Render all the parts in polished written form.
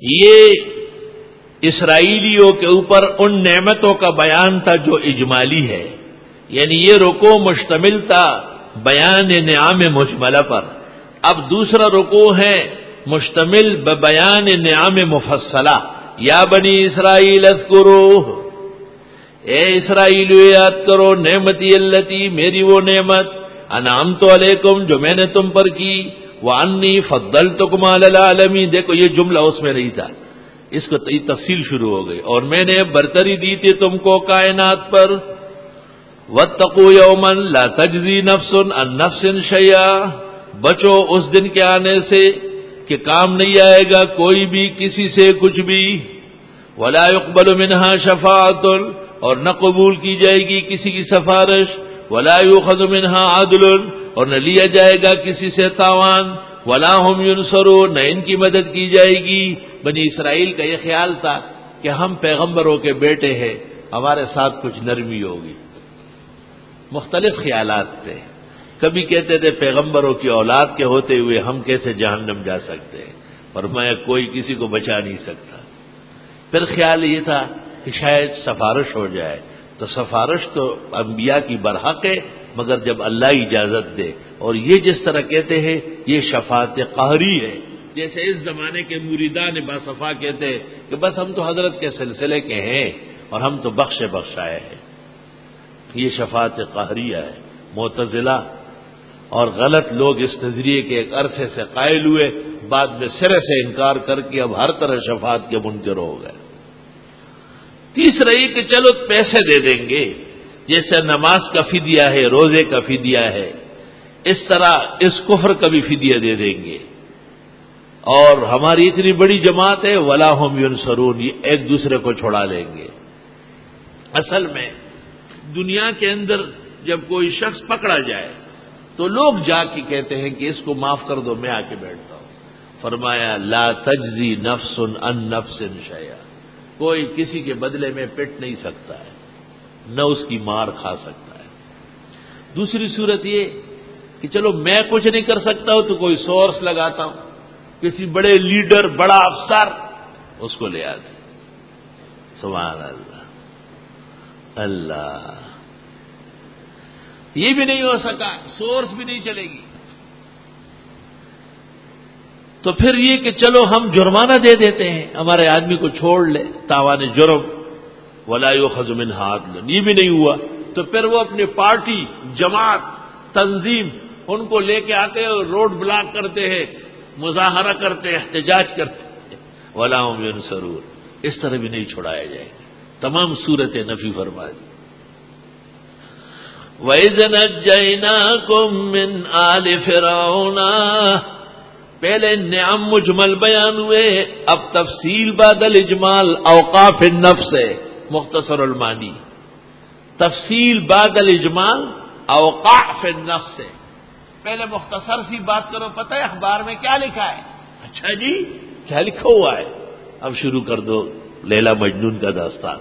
یہ اسرائیلیوں کے اوپر ان نعمتوں کا بیان تھا جو اجمالی ہے، یعنی یہ رکوع مشتمل تھا بیان نعام مجملہ پر. اب دوسرا رکوع ہے مشتمل بیان نعام مفصلہ. یا بنی اسرائیل اذکروا، اے اسرائیلیو یاد کرو نعمتی اللتی، میری وہ نعمت انعمت علیکم جو میں نے تم پر کی، وانی فضلتکم علی العالمین. دیکھو یہ جملہ اس میں نہیں تھا، اس کو تفصیل شروع ہو گئی. اور میں نے برتری دی تھی تم کو کائنات پر. واتقوا یوما لا تجزی نفس عن نفس شیئا، بچو اس دن کے آنے سے کہ کام نہیں آئے گا کوئی بھی کسی سے کچھ بھی. ولا يقبل منها شفاعت، اور نہ قبول کی جائے گی کسی کی سفارش. ولا يؤخذ منها عدل، اور نہ لیا جائے گا کسی سے تاوان. ولا هم ينصرون، نہ ان کی مدد کی جائے گی. بنی اسرائیل کا یہ خیال تھا کہ ہم پیغمبروں کے بیٹے ہیں، ہمارے ساتھ کچھ نرمی ہوگی. مختلف خیالات تھے. کبھی کہتے تھے پیغمبروں کی اولاد کے ہوتے ہوئے ہم کیسے جہنم جا سکتے ہیں، فرمایا کوئی کسی کو بچا نہیں سکتا. پھر خیال یہ تھا کہ شاید سفارش ہو جائے، تو سفارش تو انبیاء کی برحق ہے مگر جب اللہ اجازت دے. اور یہ جس طرح کہتے ہیں یہ شفاعت قہری ہے، جیسے اس زمانے کے مریدان باصفا کہتے ہیں کہ بس ہم تو حضرت کے سلسلے کے ہیں اور ہم تو بخشائے ہیں. یہ شفاعت قہریہ ہے. معتزلہ اور غلط لوگ اس نظریے کے ایک عرصے سے قائل ہوئے، بعد میں سرے سے انکار کر کے اب ہر طرح شفاعت کے منکر ہو گئے. تیسرا یہ کہ چلو پیسے دے دیں گے، جیسے نماز کا فدیہ ہے، روزے کا فدیہ ہے، اس طرح اس کفر کا بھی فدیہ دے دیں گے. اور ہماری اتنی بڑی جماعت ہے ولا هم ينصرون، یہ ایک دوسرے کو چھڑا لیں گے. اصل میں دنیا کے اندر جب کوئی شخص پکڑا جائے تو لوگ جا کے کہتے ہیں کہ اس کو معاف کر دو، میں آ کے بیٹھتا ہوں. فرمایا لا تجزی نفس عن نفس شیئا، کوئی کسی کے بدلے میں پٹ نہیں سکتا ہے، نہ اس کی مار کھا سکتا ہے. دوسری صورت یہ کہ چلو میں کچھ نہیں کر سکتا ہوں تو کوئی سورس لگاتا ہوں، کسی بڑے لیڈر بڑا افسر اس کو لے آتے. سبحان اللہ. اللہ یہ بھی نہیں ہو سکا، سورس بھی نہیں چلے گی. تو پھر یہ کہ چلو ہم جرمانہ دے دیتے ہیں، ہمارے آدمی کو چھوڑ لے، تاوان جرم. ولا يؤخذ منها عدل، یہ بھی نہیں ہوا تو پھر وہ اپنی پارٹی، جماعت، تنظیم ان کو لے کے آتے ہیں، روڈ بلاک کرتے ہیں، مظاہرہ کرتے ہیں، احتجاج کرتے ہیں. ولا هم ينصرون، اس طرح بھی نہیں چھڑایا جائے گا. تمام صورتیں نفی فرما دی. وَإِذْ نَجَّيْنَاكُمْ مِنْ آلِ فِرْعَوْنَ، پہلے نعم مجمل بیان ہوئے، اب تفصیل بعد الاجمال. اوقاف النفس ہے مختصر المانی، تفصیل بعد الاجمال اوقاف النفس ہے. پہلے مختصر سی بات کرو، پتہ ہے اخبار میں کیا لکھا ہے؟ اچھا جی کیا لکھا ہوا ہے؟ اب شروع کر دو لیلا مجنون کا داستان.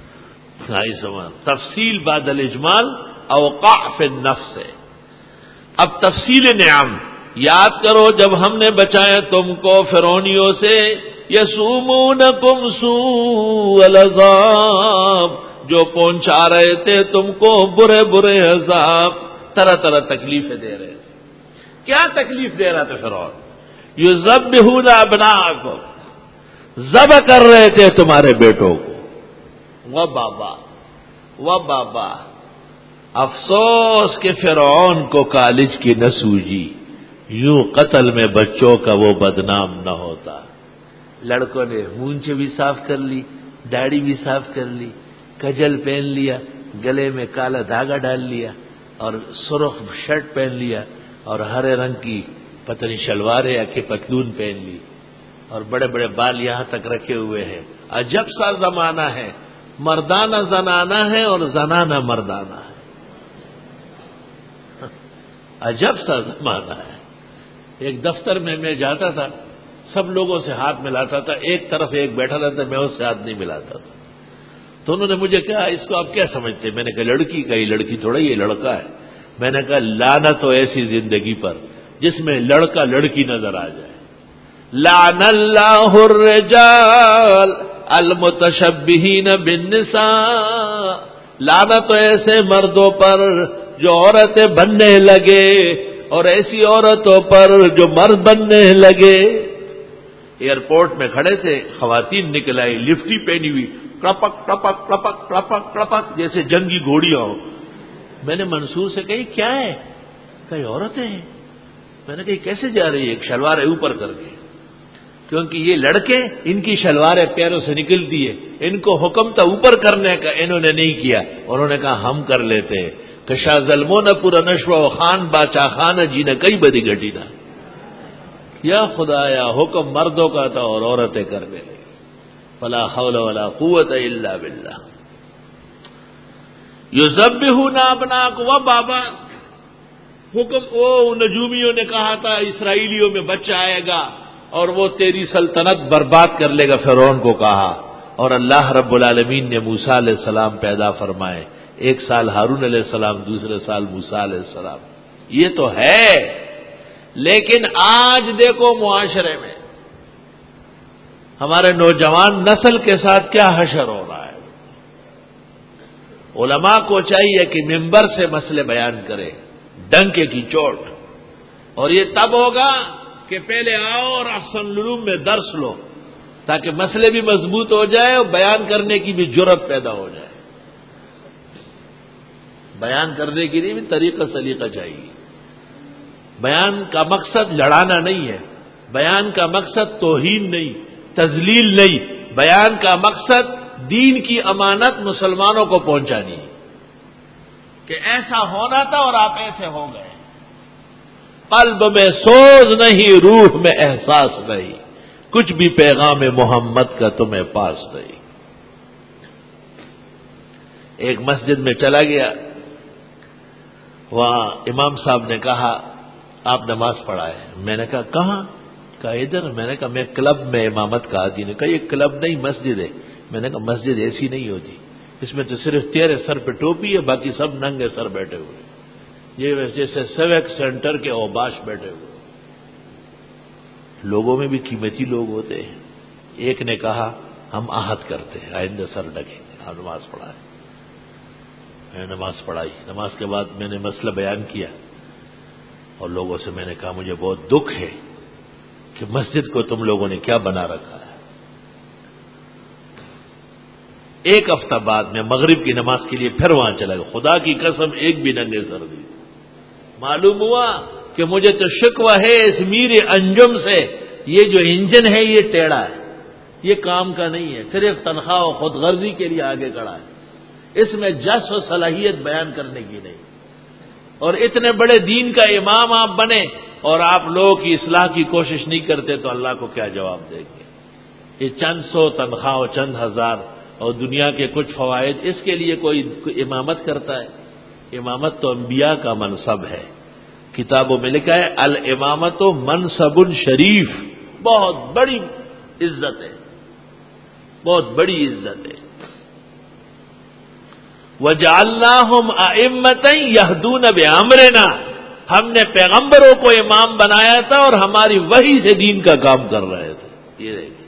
تفصیل بعد الاجمال اوقاف النفس ہے. اب تفصیل نعم یاد کرو جب ہم نے بچایا تم کو فرعونیوں سے. یسومونکم سوء العذاب، جو پہنچا رہے تھے تم کو برے برے عذاب، طرح طرح تکلیفیں دے رہے تھے. کیا تکلیف دے رہا تھا فرعون؟ یذبحون ابناءکم، ذبح کر رہے تھے تمہارے بیٹوں کو. و بابا افسوس کہ فرعون کو کالج کی نہ سوجی، یوں قتل میں بچوں کا وہ بدنام نہ ہوتا. لڑکوں نے مونچھ بھی صاف کر لی، داڑھی بھی صاف کر لی، کجل پہن لیا، گلے میں کالا دھاگا ڈال لیا اور سرخ شرٹ پہن لیا اور ہرے رنگ کی پتہ نہیں شلوار یا کہ پتلون پہن لی اور بڑے بڑے بال یہاں تک رکھے ہوئے ہیں. عجب سا زمانہ ہے، مردانہ زنانہ ہے اور زنانہ مردانہ ہے. عجب سا زمانہ ہے. ایک دفتر میں جاتا تھا، سب لوگوں سے ہاتھ ملاتا تھا، ایک طرف ایک بیٹھا رہتا میں اس سے ہاتھ نہیں ملاتا تھا. تو انہوں نے مجھے کہا اس کو آپ کیا سمجھتے؟ میں نے کہا لڑکی کا، یہ لڑکی تھوڑا یہ لڑکا ہے. میں نے کہا لعنت ہو ایسی زندگی پر جس میں لڑکا لڑکی نظر آ جائے. لعن اللہ الرجال المتشبہین بالنساء، لعنت ایسے مردوں پر جو عورتیں بننے لگے اور ایسی عورتوں پر جو مرد بننے لگے۔ ایئرپورٹ میں کھڑے تھے، خواتین نکل آئی لفٹی پہنی ہوئی، کڑپک کڑپک کڑپک کڑپک کڑپک جیسے جنگی گھوڑیاں ہوں۔ میں نے منصور سے کہی کیا ہے؟ کئی عورتیں ہیں۔ میں نے کہی کیسے جا رہی ہے؟ ایک شلوار اوپر کر کے، کیونکہ یہ لڑکے ان کی شلواریں پیروں سے نکلتی ہے، ان کو حکم تھا اوپر کرنے کا، انہوں نے نہیں کیا، انہوں نے کہا ہم کر لیتے ہیں۔ کہ شاہ ظلموں نہ پورا نشو و خان باچا خانہ جی نے کئی بدی گھٹی نہ، یا خدایا حکم مردوں کا تھا اور عورتیں کرنے لگی۔ فلا حول ولا قوت الا باللہ۔ یذبحون ابناءکم و بابا، حکم وہ نجومیوں نے کہا تھا اسرائیلیوں میں بچہ آئے گا اور وہ تیری سلطنت برباد کر لے گا، فرعون کو کہا، اور اللہ رب العالمین نے موسیٰ علیہ السلام پیدا فرمائے، ایک سال ہارون علیہ السلام، دوسرے سال موسیٰ علیہ السلام۔ یہ تو ہے، لیکن آج دیکھو معاشرے میں ہمارے نوجوان نسل کے ساتھ کیا حشر ہو رہا ہے۔ علماء کو چاہیے کہ منبر سے مسئلے بیان کرے، ڈنکے کی چوٹ، اور یہ تب ہوگا کہ پہلے آؤ اور احسن العلوم میں درس لو، تاکہ مسئلے بھی مضبوط ہو جائے اور بیان کرنے کی بھی جرت پیدا ہو جائے۔ بیان کرنے کے لیے بھی طریقہ سلیقہ چاہیے۔ بیان کا مقصد لڑانا نہیں ہے، بیان کا مقصد توہین نہیں، تذلیل نہیں، بیان کا مقصد دین کی امانت مسلمانوں کو پہنچانی ہے کہ ایسا ہونا تھا اور آپ ایسے ہو گئے۔ قلب میں سوز نہیں، روح میں احساس نہیں، کچھ بھی پیغام محمد کا تمہیں پاس نہیں۔ ایک مسجد میں چلا گیا، وہاں امام صاحب نے کہا آپ نماز پڑھائے۔ میں نے کہا کہاں؟ کہا ادھر۔ میں نے کہا میں کلب میں امامت کا عادی نے کہا یہ کلب نہیں مسجد ہے۔ میں نے کہا مسجد ایسی نہیں ہوتی، اس میں تو صرف تیرے سر پہ ٹوپی ہے، باقی سب ننگے سر بیٹھے ہوئے، یہ جیسے سیوک سینٹر کے اوباش بیٹھے ہوئے۔ لوگوں میں بھی قیمتی لوگ ہوتے ہیں۔ ایک نے کہا ہم عہد کرتے ہیں آئندہ سر ڈھکیں گے، ہم نماز پڑھائے۔ میں نے نماز پڑھائی، نماز کے بعد میں نے مسئلہ بیان کیا اور لوگوں سے میں نے کہا مجھے بہت دکھ ہے کہ مسجد کو تم لوگوں نے کیا بنا رکھا ہے۔ ایک ہفتہ بعد میں مغرب کی نماز کے لیے پھر وہاں چلا گیا، خدا کی قسم ایک بھی ننگے سر دی۔ معلوم ہوا کہ مجھے تو شکوہ ہے اس میر انجم سے، یہ جو انجن ہے یہ ٹیڑھا ہے، یہ کام کا نہیں ہے، صرف تنخواہ و خود غرضی کے لیے آگے کھڑا ہے، اس میں جس و صلاحیت بیان کرنے کی نہیں۔ اور اتنے بڑے دین کا امام آپ بنے اور آپ لوگوں کی اصلاح کی کوشش نہیں کرتے تو اللہ کو کیا جواب دیں گے؟ یہ چند سو تنخواہ اور چند ہزار اور دنیا کے کچھ فوائد، اس کے لیے کوئی امامت کرتا ہے؟ امامت تو انبیاء کا منصب ہے، کتابوں میں لکھا ہے الامامت منصب شریف، بہت بڑی عزت ہے، بہت بڑی عزت ہے۔ وَجَعَلْنَاهُمْ أَئِمَّةً يَهْدُونَ بِأَمْرِنَا، ہم نے پیغمبروں کو امام بنایا تھا اور ہماری وحی سے دین کا کام کر رہے تھے۔ یہ دیکھیں،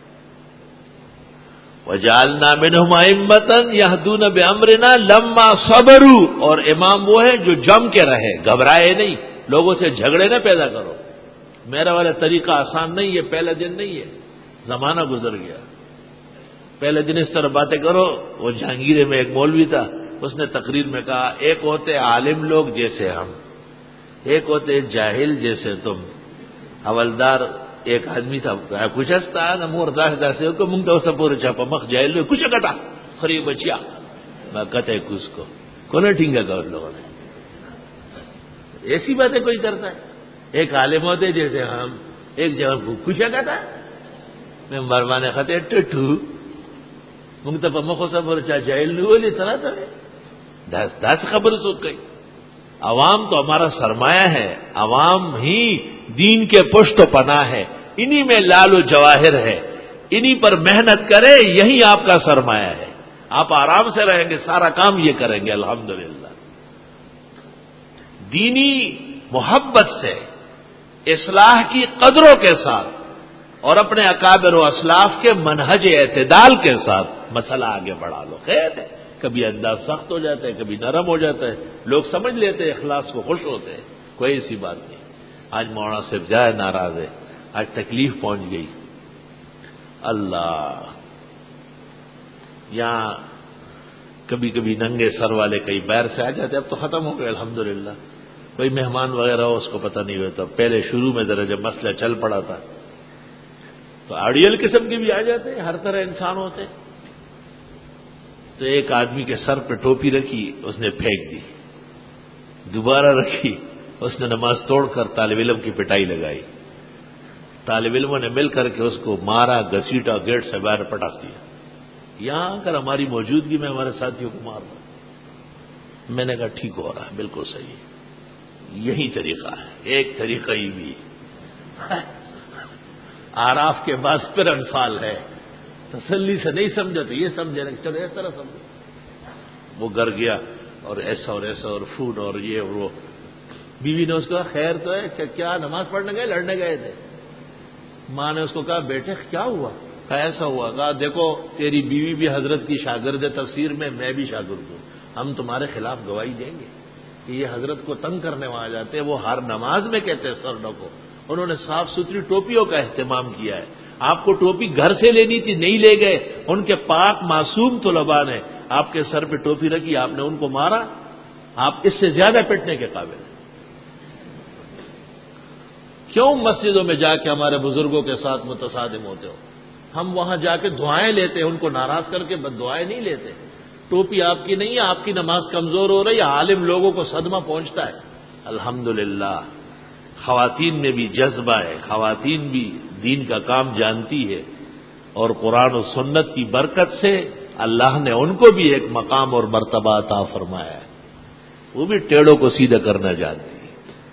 وَجَعَلْنَا مِنْهُمْ أَئِمَّةً يَهْدُونَ بِأَمْرِنَا لَمَّا صَبَرُوا، اور امام وہ ہے جو جم کے رہے، گھبرائے نہیں، لوگوں سے جھگڑے نہ پیدا کرو۔ میرا والا طریقہ آسان نہیں ہے، پہلا دن نہیں ہے، زمانہ گزر گیا۔ پہلے دن اس طرح باتیں کرو۔ وہ جہانگیرے میں ایک مولوی تھا، اس نے تقریر میں کہا ایک ہوتے عالم لوگ جیسے ہم، ایک ہوتے جاہل جیسے تم۔ حوالدار ایک آدمی تھا، کچھ ہستا نہ مرداس داسے کو منگتا اسا پورے چھاپا مخ جاہل میں کچھ کٹا خری بچیا میں کہتے کس کو کون ٹھینگا کا ان لوگوں نے ایسی باتیں کوئی کرتا ہے۔ ایک عالم ہوتے جیسے ہم، ایک جگہ کچھ کہتا میں مروانے خطے ٹٹو منگتا پا مخ اسا پورے چاہ جاہل نہیں بولی طرح طرح داس خبر سوک گئی۔ عوام تو ہمارا سرمایہ ہے، عوام ہی دین کے پشت و پناہ ہے، انہی میں لال و جواہر ہے، انہی پر محنت کرے، یہی آپ کا سرمایہ ہے۔ آپ آرام سے رہیں گے، سارا کام یہ کریں گے الحمدللہ۔ دینی محبت سے، اصلاح کی قدروں کے ساتھ اور اپنے اکابر و اسلاف کے منہج اعتدال کے ساتھ مسئلہ آگے بڑھا لو. خیر ہے، کبھی انداز سخت ہو جاتا ہے، کبھی نرم ہو جاتا ہے، لوگ سمجھ لیتے ہیں، اخلاص کو خوش ہوتے ہیں، کوئی ایسی بات نہیں. آج مولانا صاحب جائے ناراض ہے، آج تکلیف پہنچ گئی. اللہ، یہاں کبھی کبھی ننگے سر والے کئی بیر سے آ جاتے، اب تو ختم ہو گئے الحمدللہ. کوئی مہمان وغیرہ ہو اس کو پتہ نہیں ہوتا. پہلے شروع میں ذرا جب مسئلہ چل پڑا تھا تو آڑیل قسم کے بھی آ جاتے، ہر طرح انسان ہوتے. تو ایک آدمی کے سر پہ ٹوپی رکھی، اس نے پھینک دی، دوبارہ رکھی، اس نے نماز توڑ کر طالب علم کی پٹائی لگائی. طالب علموں نے مل کر کے اس کو مارا، گھسیٹا، گیٹ سے باہر پٹاخ دیا. یہاں آ کر ہماری موجودگی میں ہمارے ساتھیوں کو مار رہا. میں نے کہا ٹھیک ہو رہا ہے، بالکل صحیح ہے، یہی طریقہ ہے، ایک طریقہ ہی بھی. آراف کے بعد پھر انفال ہے. تسلی سے نہیں سمجھا تو یہ سمجھے کہ چلو اس طرح سمجھو. وہ گر گیا اور ایسا اور ایسا اور فون اور یہ اور وہ. بیوی نے اس کو کہا خیر تو ہے کہ کیا نماز پڑھنے گئے، لڑنے گئے تھے؟ ماں نے اس کو کہا بیٹے کیا ہوا؟ کہا ایسا ہوا. کہا دیکھو تیری بیوی بھی حضرت کی شاگرد تفسیر میں بھی شاگرد ہوں، ہم تمہارے خلاف گواہی دیں گے کہ یہ حضرت کو تنگ کرنے وہاں جاتے ہیں. وہ ہر نماز میں کہتے ہیں سر ڈھکو. انہوں نے صاف ستھری ٹوپیوں کا اہتمام کیا ہے. آپ کو ٹوپی گھر سے لینی تھی، نہیں لے گئے. ان کے پاک معصوم طلباء نے آپ کے سر پہ ٹوپی رکھی، آپ نے ان کو مارا. آپ اس سے زیادہ پٹنے کے قابل ہیں. کیوں مسجدوں میں جا کے ہمارے بزرگوں کے ساتھ متصادم ہوتے ہو؟ ہم وہاں جا کے دعائیں لیتے ہیں، ان کو ناراض کر کے بد دعائیں نہیں لیتے. ٹوپی آپ کی نہیں ہے، آپ کی نماز کمزور ہو رہی ہے، عالم لوگوں کو صدمہ پہنچتا ہے. الحمدللہ خواتین میں بھی جذبہ ہے، خواتین بھی دین کا کام جانتی ہے، اور قرآن و سنت کی برکت سے اللہ نے ان کو بھی ایک مقام اور مرتبہ عطا فرمایا ہے. وہ بھی ٹیڑوں کو سیدھا کرنا جانتی ہے.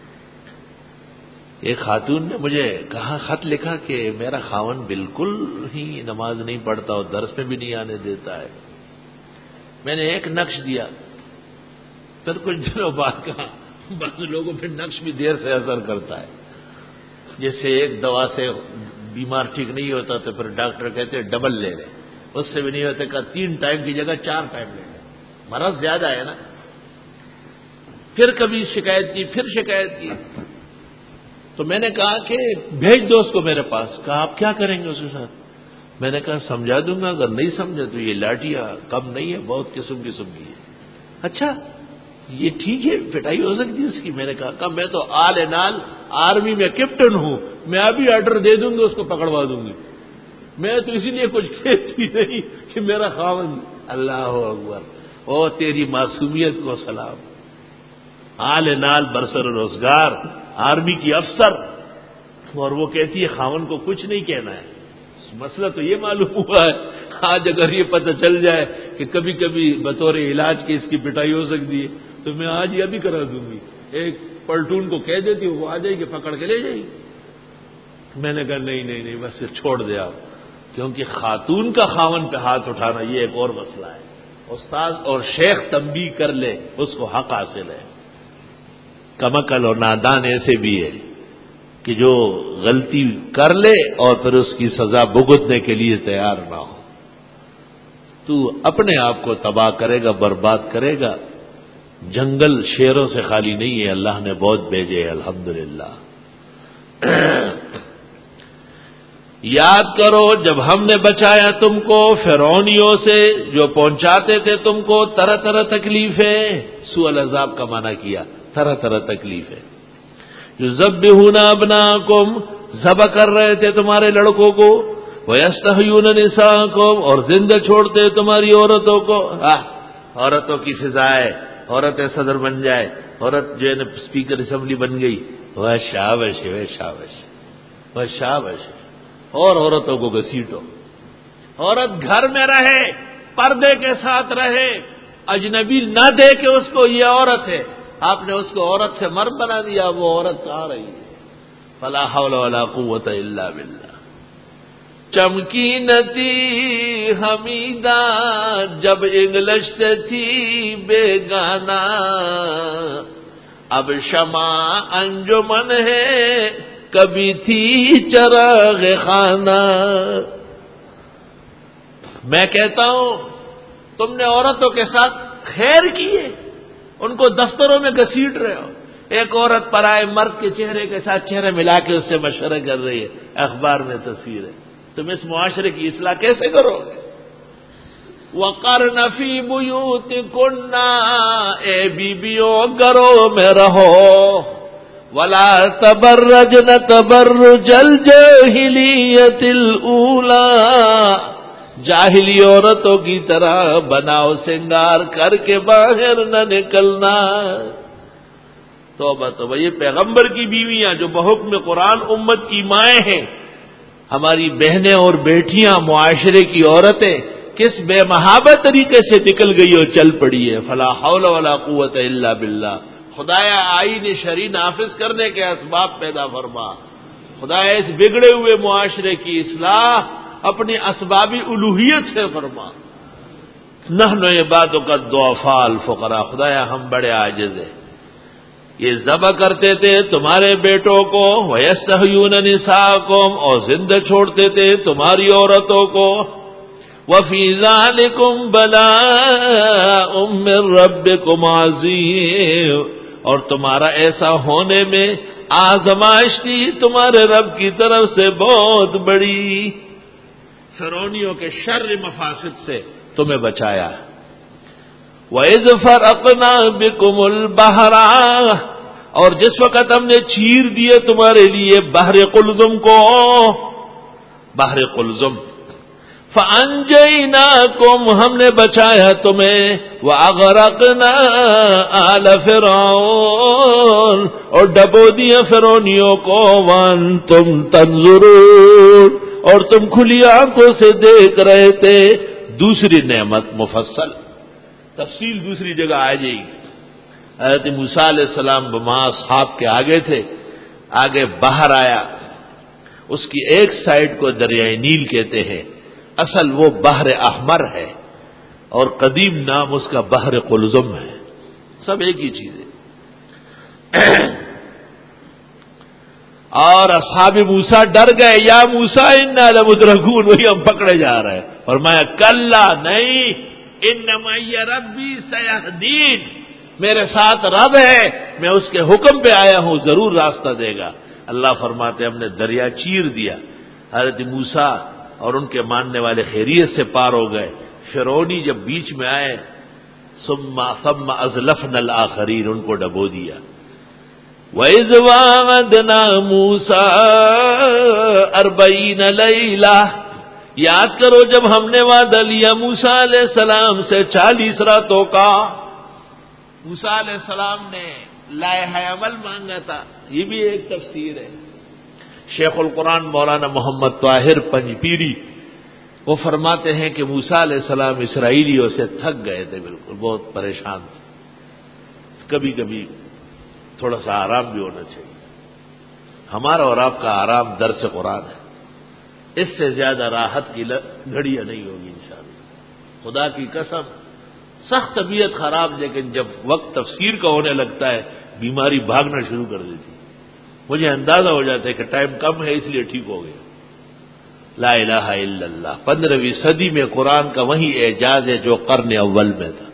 ایک خاتون نے مجھے کہا، خط لکھا کہ میرا خاوند بالکل ہی نماز نہیں پڑھتا اور درس میں بھی نہیں آنے دیتا ہے. میں نے ایک نقش دیا، پھر کچھ دنوں بعد کہا بعض لوگوں پہ نقش بھی دیر سے اثر کرتا ہے. جیسے ایک دوا سے بیمار ٹھیک نہیں ہوتا تو پھر ڈاکٹر کہتے ہیں ڈبل لے لیں، اس سے بھی نہیں ہوتا کہ 3 ٹائم کی جگہ 4 ٹائم لے لیں، مرض زیادہ ہے نا. پھر کبھی شکایت کی، پھر شکایت کی. تو میں نے کہا کہ بھیج دو اس کو میرے پاس. کہا آپ کیا کریں گے اس کے ساتھ؟ میں نے کہا سمجھا دوں گا، اگر نہیں سمجھا تو یہ لاٹیاں کم نہیں ہے، بہت قسم کی ہے. اچھا یہ ٹھیک ہے، پٹائی ہو سکتی ہے اس کی؟ میں نے کہا میں تو آل نال آرمی میں کیپٹن ہوں، میں ابھی آرڈر دے دوں گی، اس کو پکڑوا دوں گی. میں تو اسی لیے کچھ کہتی نہیں کہ میرا خاوند. اللہ اکبر، او تیری معصومیت کو سلام. آل نال برسر روزگار، آرمی کی افسر، اور وہ کہتی ہے خاوند کو کچھ نہیں کہنا ہے. مسئلہ تو یہ معلوم ہوا ہے. آج اگر یہ پتہ چل جائے کہ کبھی کبھی بطور علاج کے اس کی پٹائی ہو سکتی ہے تو میں آج یہ بھی کرا دوں گی. ایک پلٹون کو کہہ دیتی ہوں، وہ آ جائے گی، پکڑ کے لے جائے گی. میں نے کہا نہیں بس چھوڑ دے آپ، کیونکہ خاتون کا خاوند پہ ہاتھ اٹھانا یہ ایک اور مسئلہ ہے. استاد اور شیخ تنبیہ کر لے، اس کو حق حاصل ہے. کمکل اور نادان ایسے بھی ہے کہ جو غلطی کر لے اور پھر اس کی سزا بھگتنے کے لیے تیار نہ ہو. تو اپنے آپ کو تباہ کرے گا، برباد کرے گا. جنگل شیروں سے خالی نہیں ہے، اللہ نے بہت بھیجے ہیں الحمدللہ. یاد کرو جب ہم نے بچایا تم کو فرعونیوں سے جو پہنچاتے تھے تم کو طرح طرح تکلیفیں. سوء العذاب کا معنی کیا، طرح طرح تکلیفیں. یذبحون ابناکم، ذبح کر رہے تھے تمہارے لڑکوں کو. ویستحیون نساءکم، اور زندہ چھوڑتے تمہاری عورتوں کو. عورتوں کی فضائے، عورتیں صدر بن جائے، عورت جو ہے نا اسپیکر اسمبلی بن گئی، وہ شابش ہے، شابش، وہ شابش. اور عورتوں کو گھسیٹو. عورت گھر میں رہے، پردے کے ساتھ رہے، اجنبی نہ دیکھے اس کو یہ عورت ہے. آپ نے اس کو عورت سے مرد بنا دیا، وہ عورت کہاں رہی ہے؟ فلا حول ولا قوت الا باللہ. چمکی نتی حمیدہ جب انگلش سے تھی بیگانہ، اب شمع انجمن ہے کبھی تھی چراغ خانہ. میں کہتا ہوں تم نے عورتوں کے ساتھ خیر کی ہے، ان کو دفتروں میں گھسیٹ رہے ہو. ایک عورت پرائے مرد کے چہرے کے ساتھ چہرے ملا کے اس سے مشورہ کر رہی ہے، اخبار میں تصویر ہے. تم اس معاشرے کی اصلاح کیسے کرو گے؟ وَقَرْنَ فِي بُيُوتِكُنَّ، اے بیبیوں گھروں میں رہو. وَلَا تَبَرَّجْنَ تَبَرُّجَ الْجَاهِلِيَّةِ الْأُولَىٰ، جاہلی عورتوں کی طرح بناؤ سنگار کر کے باہر نہ نکلنا. توبہ توبہ، یہ پیغمبر کی بیویاں جو بحکم قرآن امت کی مائیں ہیں، ہماری بہنیں اور بیٹیاں، معاشرے کی عورتیں کس بے محابہ طریقے سے نکل گئی اور چل پڑی ہے. فلا حول ولا قوت الا باللہ. خدایا آئین شرعی نافذ کرنے کے اسباب پیدا فرما. خدایا اس بگڑے ہوئے معاشرے کی اصلاح اپنی اسبابی الوہیت سے فرما. نحن عبادک الضعفاء الفقراء، خدایا ہم بڑے عاجز ہیں. یہ ذبح کرتے تھے تمہارے بیٹوں کو، وَيَسْتَحْيُونَ نِسَاءَكُمْ، اور زندہ چھوڑتے تھے تمہاری عورتوں کو. وَفِي ذَلِكُمْ بَلَاءٌ مِّن رَّبِّكُمْ عَظِيمٌ، اور تمہارا ایسا ہونے میں آزمائش تھی تمہارے رب کی طرف سے بہت بڑی. فرعونیوں کے شر مفاسد سے تمہیں بچایا. وَإِذْ فَرَقْنَا بِكُمُ الْبَحْرَ، اور جس وقت ہم نے چیر دیے تمہارے لیے بحر قلزم کو، بحر قلزم. فَأَنْجَيْنَاكُمْ، ہم نے بچایا تمہیں. وَأَغْرَقْنَا آلَ فِرْعَوْنَ، اور ڈبو دیا فرعونیوں کو. وَأَنْتُمْ تَنْظُرُونَ، اور تم کھلی آنکھوں سے دیکھ رہے تھے. دوسری نعمت مفصل تفصیل دوسری جگہ آ جائے گی. حضرت موسیٰ علیہ السلام بما اصحاب کے آگے تھے، آگے باہر آیا. اس کی ایک سائڈ کو دریائے نیل کہتے ہیں، اصل وہ بحر احمر ہے، اور قدیم نام اس کا بحر قلزم ہے. سب ایک ہی چیز ہے. اور اصحاب موسیٰ ڈر گئے، یا موسیٰ انا لمدرکون، وہی ہم پکڑے جا رہے ہیں. فرمایا کلا، نہیں، ان معی ربی سیہدین، میرے ساتھ رب ہے، میں اس کے حکم پہ آیا ہوں، ضرور راستہ دے گا. اللہ فرماتے ہم نے دریا چیر دیا. حضرت موسیٰ اور ان کے ماننے والے خیریت سے پار ہو گئے. فرعونی جب بیچ میں آئے، ثم ازلفنا الآخرین، ان کو ڈبو دیا. وَإِذْ وَعَدْنَا مُوسَىٰ 40 لَيْلَةً، یاد کرو جب ہم نے وعدہ لیا موسیٰ علیہ السلام سے 40 راتوں کا. موسیٰ علیہ السلام نے لائحہ عمل مانگا تھا، یہ بھی ایک تفسیر ہے. شیخ القرآن مولانا محمد طاہر پنجپیری وہ فرماتے ہیں کہ موسیٰ علیہ السلام اسرائیلیوں سے تھک گئے تھے، بالکل بہت پریشان تھے. کبھی کبھی تھوڑا سا آرام بھی ہونا چاہیے. ہمارا اور آپ کا آرام درس قرآن ہے، اس سے زیادہ راحت کی گھڑیاں نہیں ہوگی انشاءاللہ. خدا کی قسم سخت طبیعت خراب، لیکن جب وقت تفسیر کا ہونے لگتا ہے بیماری بھاگنا شروع کر دیتی. مجھے اندازہ ہو جاتا ہے کہ ٹائم کم ہے اس لیے ٹھیک ہو گیا. لا الہ الا اللہ. 15ویں صدی میں قرآن کا وہی اعجاز ہے جو قرن اول میں تھا.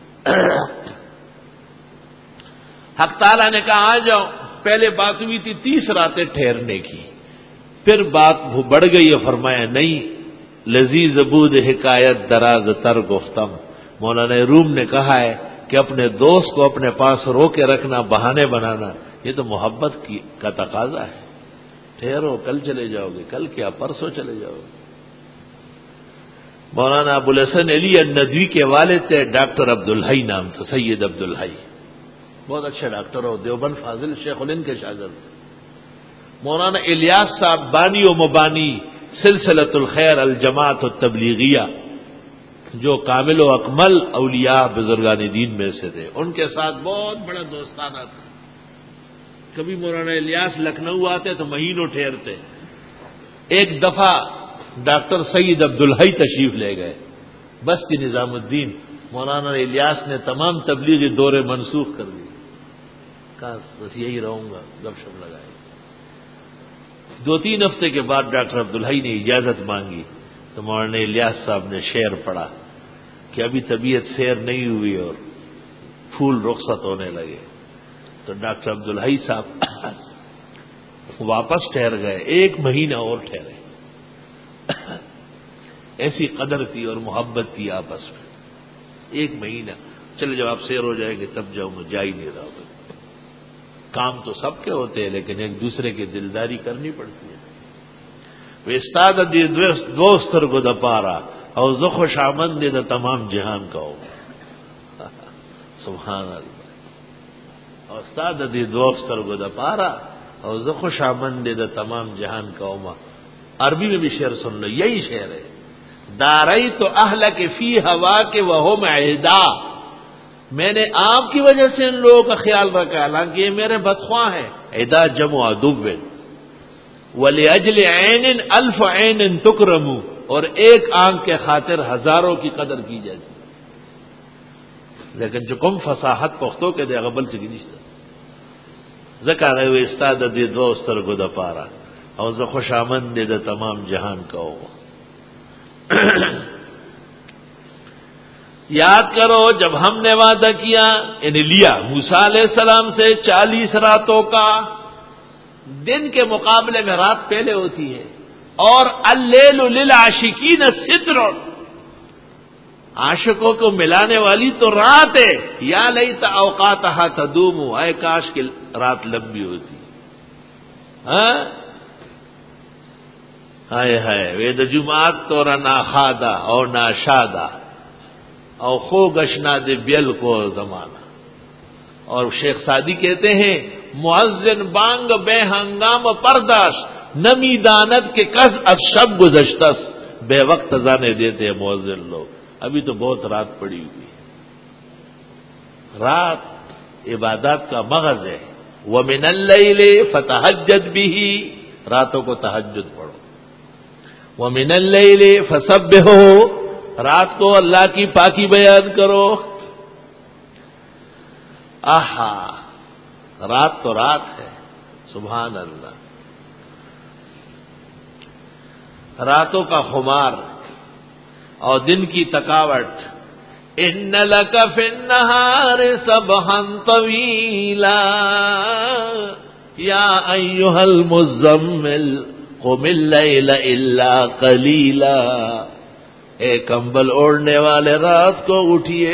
حق تعالیٰ نے کہا آ جاؤ. پہلے بات ہوئی تھی 30 راتیں ٹھہرنے کی، پھر بات بڑھ گئی ہے. فرمایا نہیں، لذیذ بود حکایت دراز تر گفتم. مولانا روم نے کہا ہے کہ اپنے دوست کو اپنے پاس رو کے رکھنا، بہانے بنانا، یہ تو محبت کا تقاضا ہے. ٹھہرو، کل چلے جاؤ گے، کل کیا پرسوں چلے جاؤ گے. مولانا ابوالحسن علی الندوی کے والد تھے، ڈاکٹر عبدالحی نام تھا، سید عبدالحی، بہت اچھے ڈاکٹر ہو، دیوبند فاضل شیخ الہند کے شاگرد. مولانا الیاس صاحب بانی و مبانی سلسلۃ الخیر الجماعت التبلیغیہ، جو کامل و اکمل اولیاء بزرگان دین میں سے تھے، ان کے ساتھ بہت بڑا دوستانہ تھا. کبھی مولانا الیاس لکھنؤ آتے تو مہینوں ٹھہرتے. ایک دفعہ ڈاکٹر سید عبدالحی تشریف لے گئے بستی نظام الدین. مولانا الیاس نے تمام تبلیغی دورے منسوخ کر دی. کہا بس یہی رہوں گا، گپ شپ لگائے. 2-3 ہفتے کے بعد ڈاکٹر عبدالحی نے اجازت مانگی تو مولانا الیاس صاحب نے شعر پڑھا کہ ابھی طبیعت سیر نہیں ہوئی اور پھول رخصت ہونے لگے. تو ڈاکٹر عبدالحی صاحب واپس ٹھہر گئے, 1 مہینہ اور ٹھہرے. ایسی قدر تھی اور محبت تھی آپس میں. 1 مہینہ چلے, جب آپ سیر ہو جائیں گے تب جاؤ, میں جا ہی نہیں رہا ہوں. کام تو سب کے ہوتے ہیں لیکن ایک دوسرے کی دلداری کرنی پڑتی ہے. وہ استاد دی دوستر کو دپارا اور زخوش آمد دے دا تمام جہان کا ہو. سبحان اللہ. اور استاد دی دوستر کو دپارا اور زخوش آمد دے دا تمام جہان کا ہوما. عربی میں بھی شعر سن لو, یہی شعر ہے. دارئی تو اہل کے فی ہوا کے وہ معدا, میں نے آپ کی وجہ سے ان لوگوں کا خیال رکھا, حالانکہ یہ میرے بدخواہ ہیں. عدا جمع عدو وَلِأَجْلِ عَيْنٍ أَلْفَ عَيْنٍ تُكْرَمُ, اور 1 آنکھ کے خاطر ہزاروں کی قدر کی جاتی. لیکن جو کم فصاحت پختوں کے دے غبل سے کی نشتا زکا گئے وہ استاد دی دوستر کو دا پارا اور ز خوش آمند دے دا تمام جہان کا ہو. یاد کرو جب ہم نے وعدہ کیا یعنی لیا موسیٰ علیہ السلام سے 40 راتوں کا, دن کے مقابلے میں رات پہلے ہوتی ہے. اور اللیل للعاشقین ستر, عاشقوں کو ملانے والی تو رات ہے. یا لیت اوقاتہا تدوم, اے کاش کی رات لمبی ہوتی. ہاں ہائے ہائے وید جمعات تو رنا خادا اور نا شادا اور خو گشنا دے بیل کو زمانہ. اور شیخ سعدی کہتے ہیں مؤذن بانگ بے ہنگام پرداش, نمی دانت کے کس از شب گزشتس, بے وقت اذانے دیتے ہیں مؤذن لوگ. ابھی تو بہت رات پڑی ہوئی. رات عبادات کا مغز ہے. وَمِنَ اللَّيْلِ فَتَهَجَّدْ بِهِ, راتوں کو تہجد پڑھو. وَمِنَ اللَّيْلِ فَسَبِّحْهُ, رات کو اللہ کی پاکی بیان کرو. آہا, رات تو رات ہے. سبحان اللہ. راتوں کا خمار اور دن کی تکاوٹ. ان لک فی النہار سبحا طویلا یا ایھا المزمل قم اللیل الا قلیلا, اے کمبل اوڑھنے والے رات کو اٹھیے,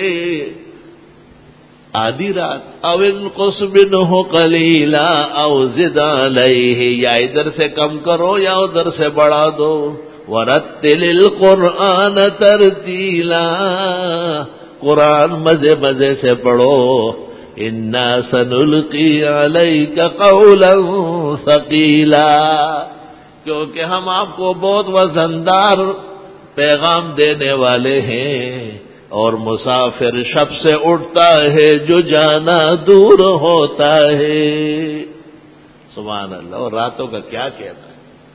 آدھی رات. او انقص منہ قلیلا او زد علیہ, یا ادھر سے کم کرو یا ادھر سے بڑھا دو. ورتل القرآن ترتیلا, قرآن مزے مزے سے پڑھو. انا سنلقی علیک قولا ثقیلا, کیونکہ ہم آپ کو بہت وزندار پیغام دینے والے ہیں. اور مسافر شب سے اٹھتا ہے جو جانا دور ہوتا ہے. سبحان اللہ. اور راتوں کا کیا کہتا ہے.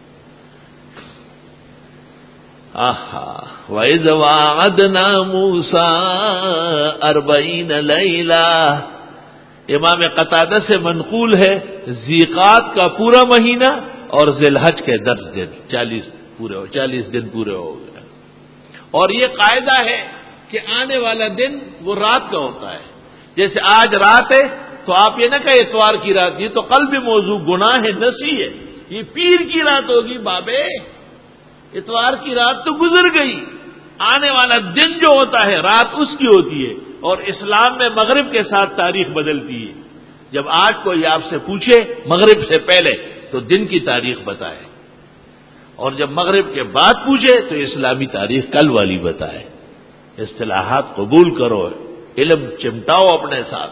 آہا, وَإِذْ وَعَدْنَا مُوسَىٰ 40 لَيْلَةً, امام قتادہ سے منقول ہے ذیقات کا پورا مہینہ اور ذی الحج کے 10 دن, 40 دن پورے ہو گئے. اور یہ قاعدہ ہے کہ آنے والا دن وہ رات کا ہوتا ہے. جیسے آج رات ہے تو آپ یہ نہ کہیں اتوار کی رات, یہ تو کل بھی موضوع گناہ ہے, نسی ہے. یہ پیر کی رات ہوگی بابے, اتوار کی رات تو گزر گئی. آنے والا دن جو ہوتا ہے رات اس کی ہوتی ہے. اور اسلام میں مغرب کے ساتھ تاریخ بدلتی ہے. جب آج کوئی آپ سے پوچھے مغرب سے پہلے تو دن کی تاریخ بتائے, اور جب مغرب کے بعد پوچھے تو اسلامی تاریخ کل والی بتائے. اصطلاحات قبول کرو, علم چمٹاؤ اپنے ساتھ.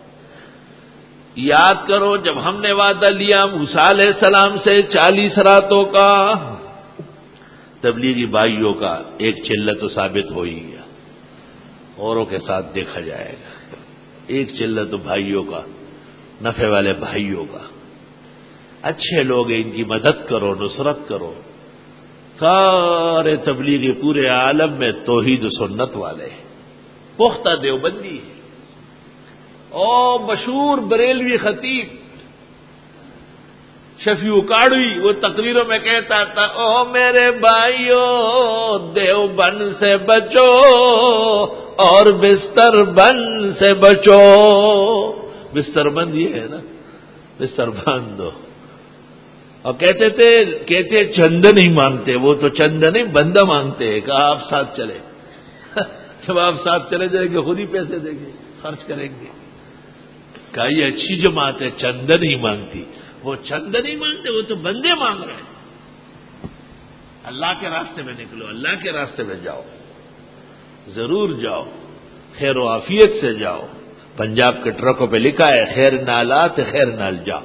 یاد کرو جب ہم نے وعدہ لیا موسیٰ علیہ السلام سے 40 راتوں کا, تبلیغی بھائیوں کا ایک چلہ تو ثابت ہو ہی گیا, اوروں کے ساتھ دیکھا جائے گا. ایک چلہ تو بھائیوں کا, نفع والے بھائیوں کا, اچھے لوگ ہیں, ان کی مدد کرو, نصرت کرو. سارے تبلیغی پورے عالم میں توحید و سنت والے ہیں, پختہ دیوبندی ہے. اور مشہور بریلوی خطیب شفیع کاڑوی وہ تقریروں میں کہتا تھا، او میرے بھائیو دیوبند سے بچو اور بستر بند سے بچو. بستر بند یہ ہے نا، بستر بند دو. اور کہتے چند نہیں مانگتے، وہ تو چند نہیں بندہ مانگتے ہیں کہ آپ ساتھ چلے. جب آپ ساتھ چلے جائیں گے خود ہی پیسے دیں گے، خرچ کریں گے. کہا یہ اچھی جماعت ہے، چند نہیں مانگتی. وہ چند نہیں مانگتے، وہ تو بندے مانگ رہے ہیں. اللہ کے راستے میں نکلو، اللہ کے راستے میں جاؤ، ضرور جاؤ، خیر و عافیت سے جاؤ. پنجاب کے ٹرکوں پہ لکھا ہے خیر نالات خیر نال جاؤ.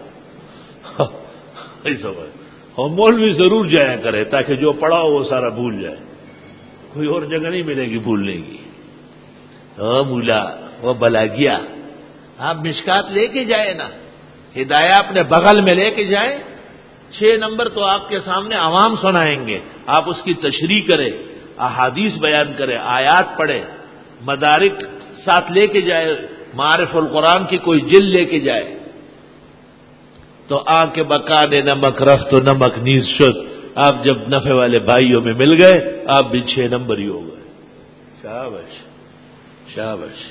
اور مولوی ضرور جایا کرے تاکہ جو پڑھا ہو وہ سارا بھول جائے. کوئی اور جگہ نہیں ملے گی بھولنے کی. او مولا وہ بلا گیا. آپ مشکات لے کے جائے نا، ہدایہ اپنے بغل میں لے کے جائیں. 6 نمبر تو آپ کے سامنے عوام سنائیں گے، آپ اس کی تشریح کریں، احادیث بیان کریں، آیات پڑھیں، مدارک ساتھ لے کے جائے، معارف القرآن کی کوئی جلد لے کے جائے. تو آ کے بکانے نمک رفت تو نمک نیز شد. آپ جب نفع والے بھائیوں میں مل گئے آپ بھی 6 نمبر ہی ہو گئے. شاباش شاباش.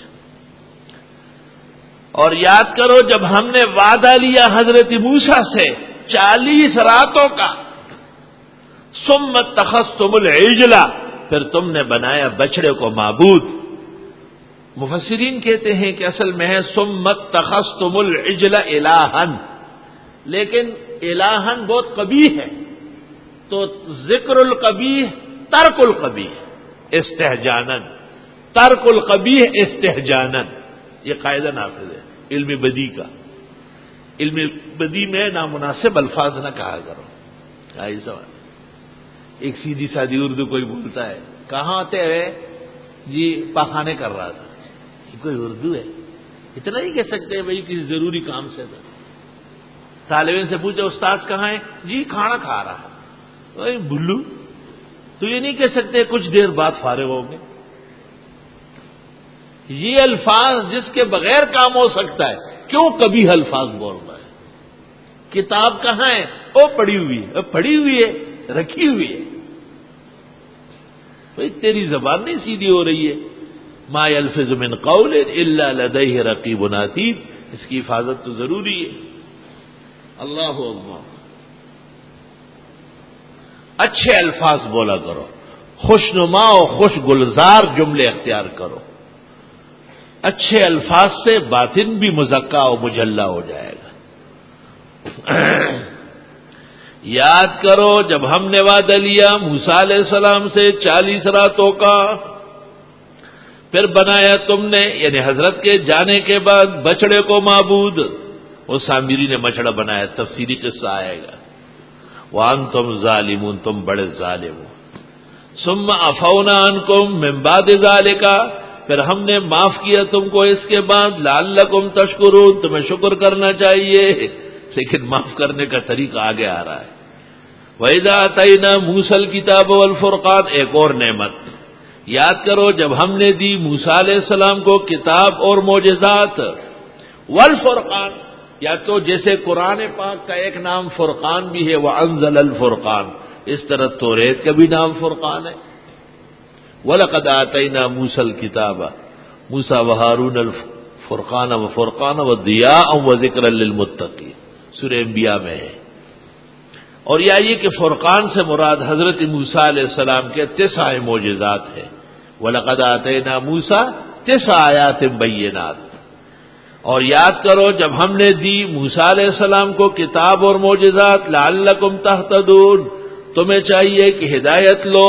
اور یاد کرو جب ہم نے وعدہ لیا حضرت موسیٰ سے 40 راتوں کا، ثم اتخذتم العجل، پھر تم نے بنایا بچڑے کو معبود. مفسرین کہتے ہیں کہ اصل میں ہے ثم اتخذتم العجل الہا، لیکن الہن بہت قبیح ہے، تو ذکر القبیح ترک القبیح استہجانن، ترک القبیح استہجانن. یہ قاعدہ نافذ ہے علم بدی کا. علم بدی میں نامناسب الفاظ نہ کہا کرو. سوال ایک سیدھی سادی اردو کوئی بولتا ہے، کہاں آتے ہوئے جی پاخانے کر رہا تھا. یہ کوئی اردو ہے؟ اتنا نہیں کہہ سکتے بھائی کسی ضروری کام سے تھا. طالب علم سے پوچھا استاد کہاں ہے؟ جی کھانا کھا رہا. بلو تو یہ نہیں کہہ سکتے کچھ دیر بعد فارغ ہو گئے. یہ الفاظ جس کے بغیر کام ہو سکتا ہے کیوں کبھی الفاظ بول رہا ہے؟ کتاب کہاں ہے؟ وہ پڑی ہوئی ہے. پڑی ہوئی ہے، رکھی ہوئی ہے. بھائی تیری زبان نہیں سیدھی ہو رہی ہے. ما یلفظ من قول الا لدیہ رقیب عتید. اس کی حفاظت تو ضروری ہے. اللہ اکبر. اچھے الفاظ بولا کرو، خوشنما و خوش گلزار جملے اختیار کرو. اچھے الفاظ سے باطن بھی مزکا و مجلہ ہو جائے گا. یاد کرو جب ہم نے وعدہ لیا موسیٰ علیہ السلام سے 40 راتوں کا، پھر بنایا تم نے یعنی حضرت کے جانے کے بعد بچڑے کو معبود. وہ سامری نے بچڑا بنایا، تفصیلی قصہ آئے گا. وانتم ظالمون، تم بڑے ظالم ہو. ثم عفونا عنکم من بعد ذالک، پھر ہم نے معاف کیا تم کو اس کے بعد. لعلکم تشکرون، تمہیں شکر کرنا چاہیے، لیکن معاف کرنے کا طریقہ آگے آ رہا ہے. وَإِذَا آتَيْنَا مُوسَى الْكِتَابَ وَالْفُرْقَانَ، ایک اور نعمت یاد کرو جب ہم نے دی موسیٰ علیہ السلام کو کتاب اور معجزات. والفرقان، یا تو جیسے قرآن پاک کا ایک نام فرقان بھی ہے، وَأَنزَلَ الْفُرْقَانَ، اس طرح توریت کا بھی نام فرقان ہے. وَلَقَدْ آتَيْنَا مُوسَى الْكِتَابَ، موسیٰ وہارون الفرقان وفرقان وضیاء وذکرا للمتقین، سورہ انبیاء میں ہے. اور یہ کہ فرقان سے مراد حضرت موسیٰ علیہ السلام کے 9 معجزات ہیں. وَلَقَدْ آتَيْنَا مُوسَى 9 آیات بینات. اور یاد کرو جب ہم نے دی موسیٰ علیہ السلام کو کتاب اور معجزات، لعلکم تہتدون، تمہیں چاہیے کہ ہدایت لو.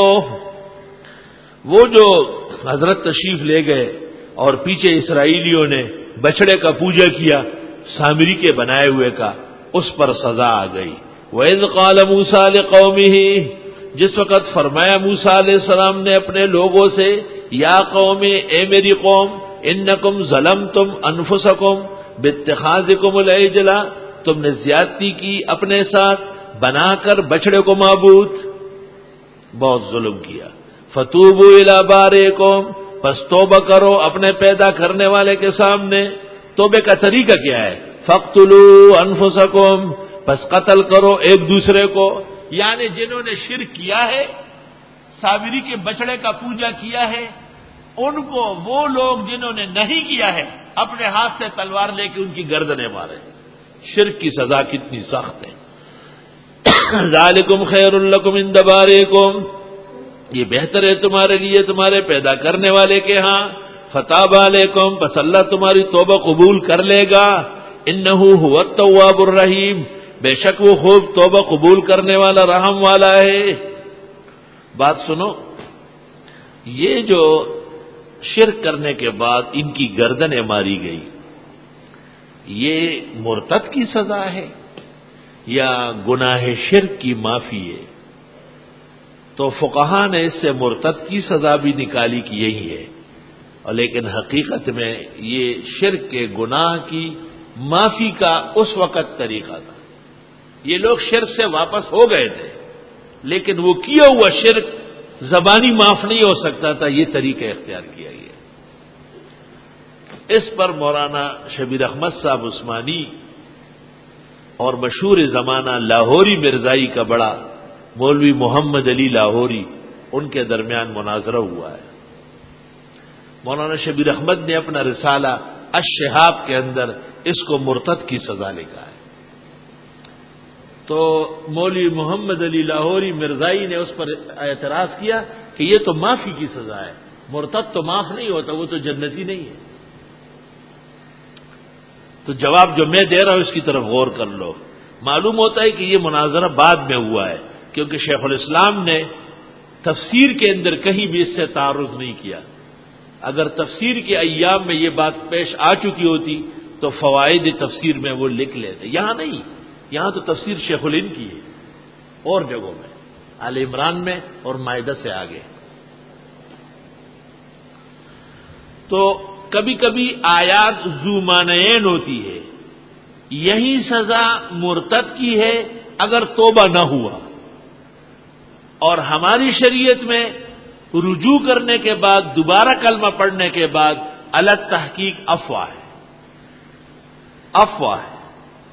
وہ جو حضرت تشریف لے گئے اور پیچھے اسرائیلیوں نے بچڑے کا پوجا کیا سامری کے بنائے ہوئے کا، اس پر سزا آ گئی. وَإِذْ قَالَ مُوسَىٰ لِقَوْمِهِ، جس وقت فرمایا موسیٰ علیہ السلام نے اپنے لوگوں سے، یا قوم، اے میری قوم، انکم ظلمتم انفسکم باتخاذکم العجل، تم نے زیادتی کی اپنے ساتھ بنا کر بچڑے کو معبود، بہت ظلم کیا. فتوبوا الی بارئکم، پس توبہ کرو اپنے پیدا کرنے والے کے سامنے. توبے کا طریقہ کیا ہے؟ فاقتلوا انفسکم، بس قتل کرو ایک دوسرے کو. یعنی جنہوں نے شرک کیا ہے، سامری کے بچڑے کا پوجا کیا ہے، ان کو وہ لوگ جنہوں نے نہیں کیا ہے اپنے ہاتھ سے تلوار لے کے ان کی گردنیں مارے. شرک کی سزا کتنی سخت ہے. ذالکم خیر لکم عند بارئکم، یہ بہتر ہے تمہارے لیے تمہارے پیدا کرنے والے کے ہاں. فتاب علیکم، پس اللہ تمہاری توبہ قبول کر لے گا. انہ هو التواب الرحیم، بے شک وہ خوب توبہ قبول کرنے والا رحم والا ہے. بات سنو، یہ جو شرک کرنے کے بعد ان کی گردنیں ماری گئی، یہ مرتد کی سزا ہے یا گناہ شرک کی معافی ہے؟ تو فقہا نے اس سے مرتد کی سزا بھی نکالی کہ یہی ہے، اور لیکن حقیقت میں یہ شرک کے گناہ کی معافی کا اس وقت طریقہ تھا. یہ لوگ شرک سے واپس ہو گئے تھے، لیکن وہ کیا ہوا شرک زبانی معاف نہیں ہو سکتا تھا، یہ طریقہ اختیار کیا گیا. اس پر مولانا شبیر احمد صاحب عثمانی اور مشہور زمانہ لاہوری مرزائی کا بڑا مولوی محمد علی لاہوری، ان کے درمیان مناظرہ ہوا ہے. مولانا شبیر احمد نے اپنا رسالہ الشہاب کے اندر اس کو مرتد کی سزا لکھا ہے. تو مولوی محمد علی لاہوری مرزائی نے اس پر اعتراض کیا کہ یہ تو معافی کی سزا ہے، مرتد تو معاف نہیں ہوتا، وہ تو جنتی نہیں ہے. تو جواب جو میں دے رہا ہوں اس کی طرف غور کر لو. معلوم ہوتا ہے کہ یہ مناظرہ بعد میں ہوا ہے، کیونکہ شیخ الاسلام نے تفسیر کے اندر کہیں بھی اس سے تعرض نہیں کیا. اگر تفسیر کے ایام میں یہ بات پیش آ چکی ہوتی تو فوائد تفسیر میں وہ لکھ لیتے. یہاں نہیں، یہاں تو تفسیر شیخ الہند کی ہے، اور جگہوں میں آل عمران میں اور مائدہ سے آگے. تو کبھی کبھی آیات ذو معنیین ہوتی ہے. یہی سزا مرتد کی ہے اگر توبہ نہ ہوا، اور ہماری شریعت میں رجوع کرنے کے بعد دوبارہ کلمہ پڑھنے کے بعد الگ تحقیق افواہ ہے، افواہ ہے.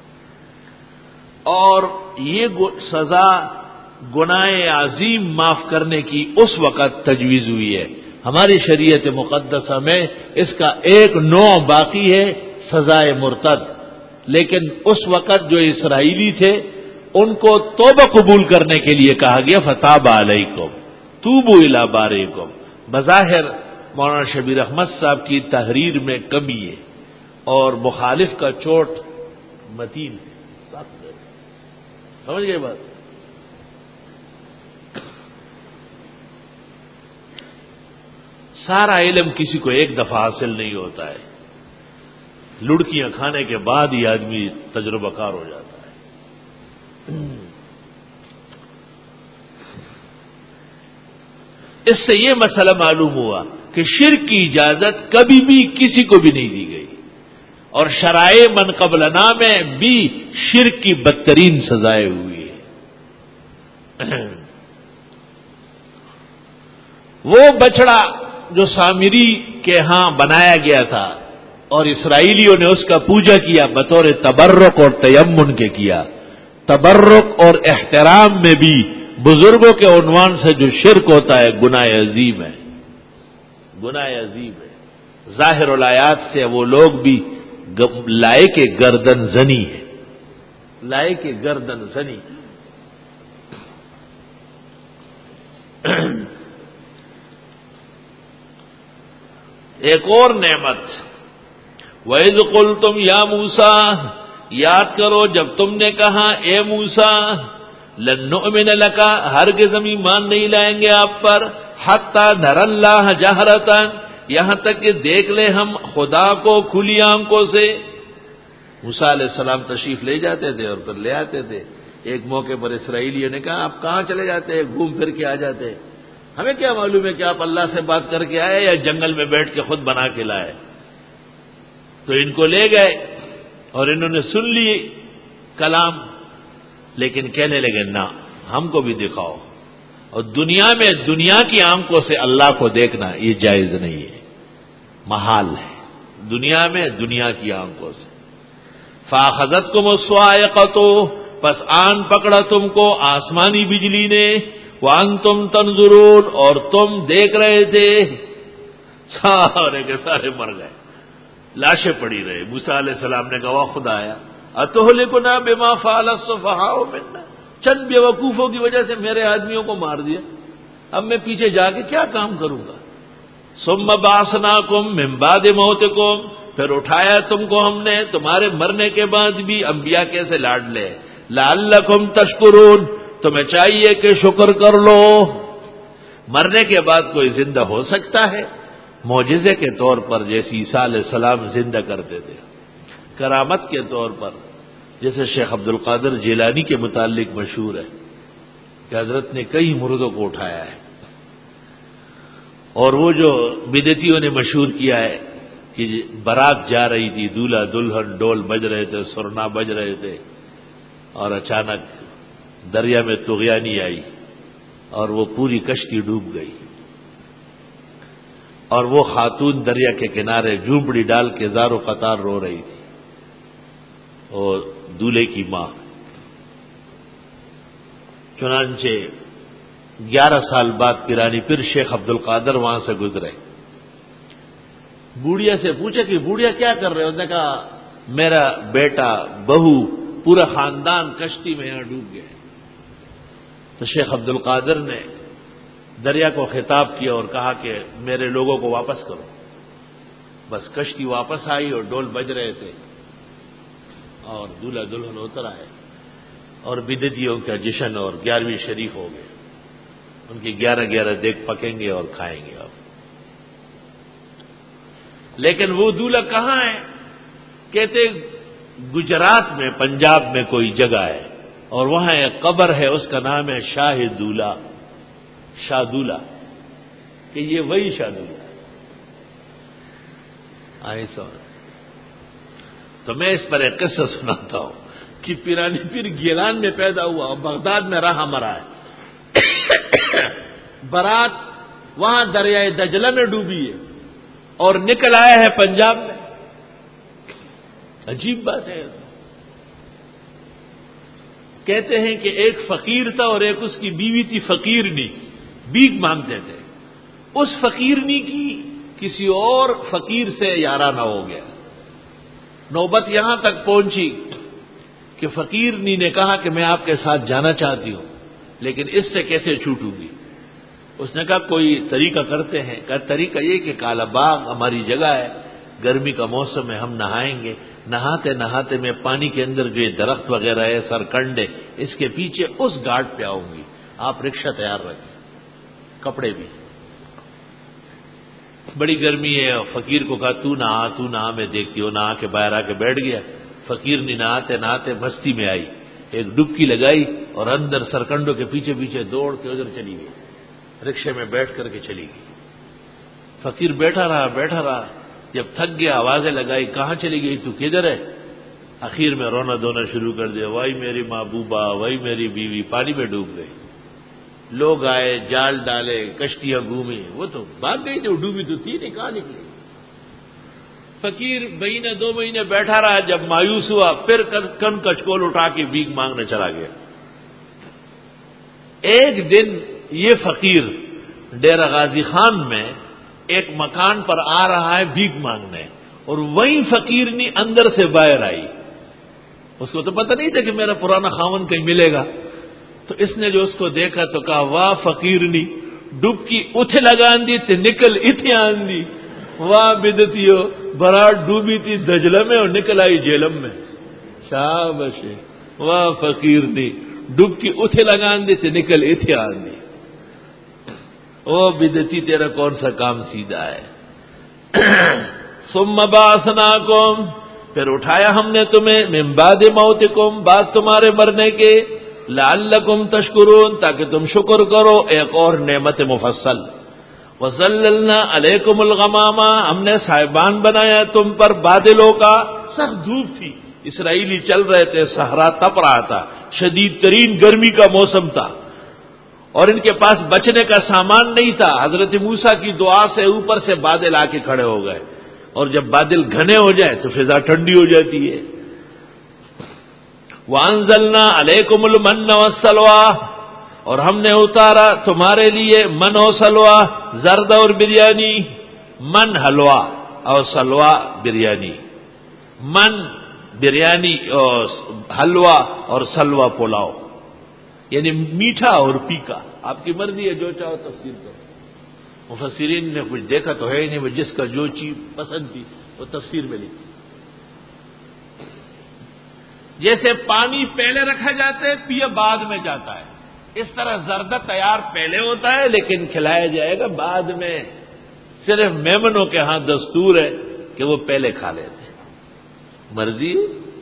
اور یہ سزا گناہ عظیم معاف کرنے کی اس وقت تجویز ہوئی ہے. ہماری شریعت مقدسہ میں اس کا ایک نوع باقی ہے، سزائے مرتد. لیکن اس وقت جو اسرائیلی تھے ان کو توبہ قبول کرنے کے لیے کہا گیا فتاب علیکم توبوا الی بارئکم. بظاہر مولانا شبیر احمد صاحب کی تحریر میں کمی ہے اور مخالف کا چوٹ متین ہے، سخت ہے. سمجھ گئے بات؟ سارا علم کسی کو ایک دفعہ حاصل نہیں ہوتا ہے، لڑکیاں کھانے کے بعد ہی آدمی تجربہ کار ہو جاتا ہے. اس سے یہ مسئلہ معلوم ہوا کہ شرک کی اجازت کبھی بھی کسی کو بھی نہیں دی گئی، اور شرائع من قبلنا میں بھی شرک کی بدترین سزائیں ہوئی ہیں. وہ بچڑا جو سامری کے ہاں بنایا گیا تھا اور اسرائیلیوں نے اس کا پوجا کیا بطور تبرک اور تیمن کے کیا. تبرک اور احترام میں بھی بزرگوں کے عنوان سے جو شرک ہوتا ہے گناہ عظیم ہے، گناہ عظیم ہے. ظاہر الآیات سے وہ لوگ بھی لائق گردن زنی ہے، لائق گردن زنی. ایک اور نعمت، وَإِذْ قُلْتُمْ يَا مُوسَىٰ، یاد کرو جب تم نے کہا اے موسیٰ، لَن نُؤْمِنَ لَكَ، ہرگز ہم ایمان نہیں لائیں گے آپ پر، حَتَّىٰ نَرَى اللَّهَ جَهْرَةً، یہاں تک کہ دیکھ لیں ہم خدا کو کھلی آنکھوں سے. موسیٰ علیہ السلام تشریف لے جاتے تھے اور پھر لے آتے تھے. ایک موقع پر اسرائیلیوں نے کہا آپ کہاں چلے جاتے ہیں، گھوم پھر کے آ جاتے، ہمیں کیا معلوم ہے کہ آپ اللہ سے بات کر کے آئے یا جنگل میں بیٹھ کے خود بنا کے لائے. تو ان کو لے گئے اور انہوں نے سن لی کلام، لیکن کہنے لگے نہ ہم کو بھی دکھاؤ. اور دنیا میں دنیا کی آنکھوں سے اللہ کو دیکھنا یہ جائز نہیں ہے، محال ہے. دنیا میں دنیا کی آنکھوں سے. فَأَخَذَتْكُمُ الصَّاعِقَةُ، پس آن پکڑا تم کو آسمانی بجلی نے، وانتم تنظرون، اور تم دیکھ رہے تھے، سارے کے سارے مر گئے، لاشیں پڑی رہے۔ موسیٰ علیہ السلام نے کہا خدایا اتہلکنا بما فعل السفہاء منا، چند بے وقوفوں کی وجہ سے میرے آدمیوں کو مار دیا، اب میں پیچھے جا کے کیا کام کروں گا؟ ثم بعثناکم من بعد موتکم، پھر اٹھایا تم کو ہم نے تمہارے مرنے کے بعد بھی، انبیاء کیسے لاڈ لے، لعلکم تشکرون، تمہیں چاہیے کہ شکر کر لو۔ مرنے کے بعد کوئی زندہ ہو سکتا ہے؟ معجزے کے طور پر جیسے عیسیٰ علیہ السلام زندہ کرتے تھے، کرامت کے طور پر جیسے شیخ عبد القادر جیلانی کے متعلق مشہور ہے کہ حضرت نے کئی مردوں کو اٹھایا ہے، اور وہ جو بدعتیوں نے مشہور کیا ہے کہ بارات جا رہی تھی، دولہا دلہن ڈول بج رہے تھے، سرنا بج رہے تھے، اور اچانک دریا میں طغیانی آئی اور وہ پوری کشتی ڈوب گئی، اور وہ خاتون دریا کے کنارے جھونپڑی ڈال کے زار و قطار رو رہی تھی، اور دولہے کی ماں۔ چنانچہ 11 سال بعد پیرانی پھر شیخ عبد القادر وہاں سے گزرے، بوڑھیا سے پوچھا کہ بوڑھیا کیا کر رہے ہو؟ اس نے کہا میرا بیٹا، بہو، پورا خاندان کشتی میں یہاں ڈوب گیا۔ تو شیخ عبد القادر نے دریا کو خطاب کیا اور کہا کہ میرے لوگوں کو واپس کرو۔ بس کشتی واپس آئی اور ڈول بج رہے تھے اور دولہا دلہن اتر آئے، اور بدعتیوں کا جشن اور 11ویں شریف ہو گئے، ان کی 11 دیگ پکیں گے اور کھائیں گے اب۔ لیکن وہ دولہا کہاں ہے؟ کہتے گجرات میں، پنجاب میں کوئی جگہ ہے، اور وہاں ایک قبر ہے، اس کا نام ہے شاہ دولہا، شاہ دولہا، کہ یہ وہی شاہ دولہا آئے سو۔ تو میں اس پر ایک قصہ سناتا ہوں کہ پیرانی پیر گیلان میں پیدا ہوا اور بغداد میں رہا مرا ہے، برات وہاں دریائے دجلہ میں ڈوبی ہے اور نکل آیا ہے پنجاب میں۔ عجیب بات ہے۔ کہتے ہیں کہ ایک فقیر تھا اور ایک اس کی بیوی تھی فقیرنی، بھیک مانگتے تھے۔ اس فقیرنی کی کسی اور فقیر سے یارانہ ہو گیا، نوبت یہاں تک پہنچی کہ فقیرنی نے کہا کہ میں آپ کے ساتھ جانا چاہتی ہوں، لیکن اس سے کیسے چھوٹوں گی؟ اس نے کہا کوئی طریقہ کرتے ہیں۔ کہا طریقہ یہ کہ کالا باغ ہماری جگہ ہے، گرمی کا موسم ہے، ہم نہائیں گے، نہاتے نہاتے میں پانی کے اندر جو یہ درخت وغیرہ ہے، سرکنڈے، اس کے پیچھے اس گھاٹ پہ آؤں گی، آپ رکشہ تیار رکھیں، کپڑے بھی۔ بڑی گرمی ہے، اور فقیر کو کہا تو نہا، میں دیکھتی ہوں، نہا کے باہر آ کے بیٹھ گیا۔ فقیر نے نہاتے نہاتے مستی میں آئی، ایک ڈبکی لگائی اور اندر سرکنڈوں کے پیچھے پیچھے دوڑ کے ادھر چلی گئی، رکشے میں بیٹھ کر کے چلی گئی۔ فقیر بیٹھا رہا، جب تھک گیا آوازیں لگائی، کہاں چلی گئی تو، کدھر ہے؟ اخیر میں رونا دھونا شروع کر دیا، وہی میری محبوبہ، وہی میری بیوی پانی میں ڈوب گئی۔ لوگ آئے، جال ڈالے، کشتیاں گھومی، وہ تو بھاگ گئی تھی، وہ ڈوبی تو تھی نہیں، کہاں نکلی؟ فقیر مہینے 2 مہینے بیٹھا رہا، جب مایوس ہوا پھر کن کچکول اٹھا کے بھیک مانگنے چلا گیا۔ ایک دن یہ فقیر ڈیرہ غازی خان میں ایک مکان پر آ رہا ہے بھیک مانگنے، اور وہیں فقیرنی اندر سے باہر آئی۔ اس کو تو پتہ نہیں تھا کہ میرا پرانا خاون کہیں ملے گا، تو اس نے جو اس کو دیکھا تو کہا واہ فقیرنی، ڈبکی اتھے لگان دی تے نکل اتھے آن دی، واہ بدتیو، برات ڈوبی تھی دجلہ میں اور نکل آئی جیلم میں، شاباش، واہ فقیرنی، ڈبکی اتھے لگان دی تے نکل اتھے آن دی۔ او بدتی تیرا کون سا کام سیدھا ہے؟ ثم بعثناکم، پھر اٹھایا ہم نے تمہیں، من بعد موتکم، بعد تمہارے مرنے کے، لعلکم تشکرون، تاکہ تم شکر کرو، ایک اور نعمت مفصل۔ وظللنا علیکم الغمامہ، ہم نے صاحبان بنایا تم پر بادلوں کا، سخت دھوپ تھی، اسرائیلی چل رہے تھے، صحرا تپ رہا تھا، شدید ترین گرمی کا موسم تھا، اور ان کے پاس بچنے کا سامان نہیں تھا۔ حضرت موسیٰ کی دعا سے اوپر سے بادل آ کے کھڑے ہو گئے، اور جب بادل گھنے ہو جائے تو فضا ٹھنڈی ہو جاتی ہے۔ وَأَنزَلْنَا عَلَيْكُمُ الْمَنَّ وَالسَّلْوَىٰ، اور ہم نے اتارا تمہارے لیے من و سلوا، زرد اور بریانی، من حلوہ اور سلوا بریانی، من بریانی اور حلوہ اور سلوا پلاؤ، یعنی میٹھا اور پھیکا، آپ کی مرضی ہے جو چاہو تفسیر کرو۔ مفسرین نے کچھ دیکھا تو ہے ہی نہیں، وہ جس کا جو چیز پسند تھی وہ تفسیر میں لکھی۔ جیسے پانی پہلے رکھا جاتا ہے پیا بعد میں جاتا ہے، اس طرح زردہ تیار پہلے ہوتا ہے لیکن کھلایا جائے گا بعد میں۔ صرف میمنوں کے ہاں دستور ہے کہ وہ پہلے کھا لیتے ہیں، مرضی۔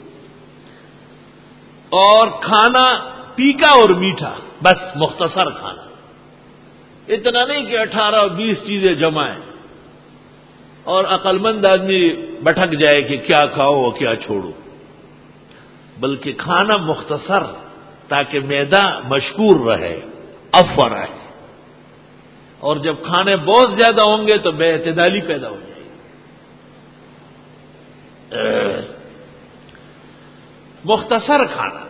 اور کھانا پھیکا اور میٹھا، بس مختصر کھانا، اتنا نہیں کہ 18-20 چیزیں جمع ہیں اور عقل مند آدمی بھٹک جائے کہ کیا کھاؤ اور کیا چھوڑو، بلکہ کھانا مختصر تاکہ معدہ مشکور رہے، افور رہے، اور جب کھانے بہت زیادہ ہوں گے تو بے اعتدالی پیدا ہو جائے گی۔ مختصر کھانا،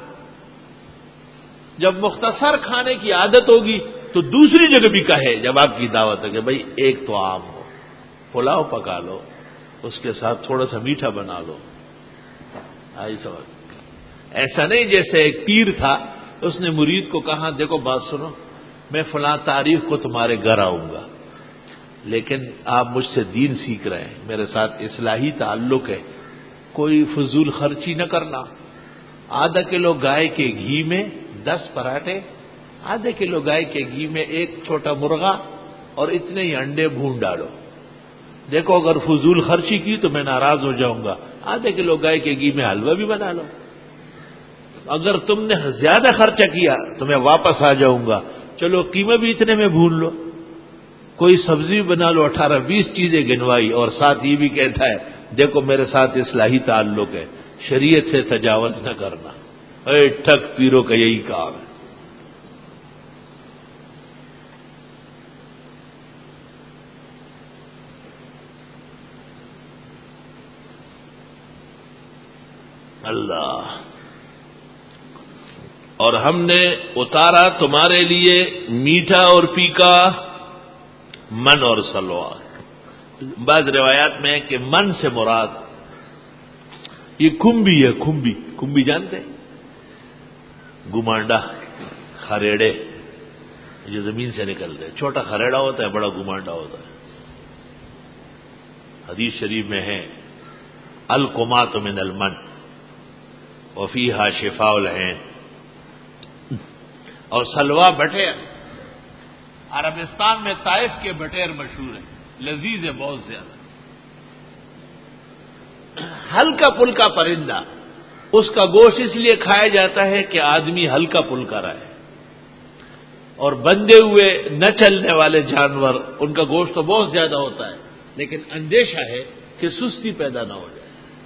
جب مختصر کھانے کی عادت ہوگی تو دوسری جگہ بھی کہے، جب آپ کی دعوت ہے کہ بھائی ایک تو عام ہو، پلاؤ پکا لو، اس کے ساتھ تھوڑا سا میٹھا بنا لو، آئی سمجھ۔ ایسا نہیں جیسے ایک پیر تھا، اس نے مرید کو کہا دیکھو بات سنو، میں فلاں تاریخ کو تمہارے گھر آؤں گا، لیکن آپ مجھ سے دین سیکھ رہے ہیں، میرے ساتھ اصلاحی تعلق ہے، کوئی فضول خرچی نہ کرنا، آدھا کلو گائے کے گھی میں 10 پراٹھے، آدھے کلو گائے کے گھی میں ایک چھوٹا مرغا اور اتنے ہی انڈے بھون ڈالو، دیکھو اگر فضول خرچی کی تو میں ناراض ہو جاؤں گا، آدھے کلو گائے کے گھی میں حلوہ بھی بنا لو، اگر تم نے زیادہ خرچہ کیا تو میں واپس آ جاؤں گا، چلو قیمہ بھی اتنے میں بھون لو، کوئی سبزی بنا لو، 18-20 چیزیں گنوائی، اور ساتھ یہ بھی کہتا ہے دیکھو میرے ساتھ اصلاحی تعلق ہے، شریعت سے تجاوز نہ کرنا۔ اے ٹھگ پیروں کا یہی کام ہے۔ اللہ، اور ہم نے اتارا تمہارے لیے میٹھا اور پھیکا، من اور سلوا۔ بعض روایات میں ہے کہ من سے مراد یہ کھمبی ہے، کھمبی جانتے ہیں؟ گمانڈا، خریڑے جو زمین سے نکلتے ہیں، چھوٹا خریڑا ہوتا ہے، بڑا گمانڈا ہوتا ہے۔ حدیث شریف میں ہے القمات من المن وفیہا شفاء العین۔ اور سلوا بٹیر، عربستان میں طائف کے بٹیر مشہور ہیں، لذیذ ہے بہت زیادہ، ہلکا پھلکا پرندہ، اس کا گوشت اس لیے کھایا جاتا ہے کہ آدمی ہلکا پھلکا رہے، اور بندھے ہوئے نہ چلنے والے جانور ان کا گوشت تو بہت زیادہ ہوتا ہے، لیکن اندیشہ ہے کہ سستی پیدا نہ ہو جائے۔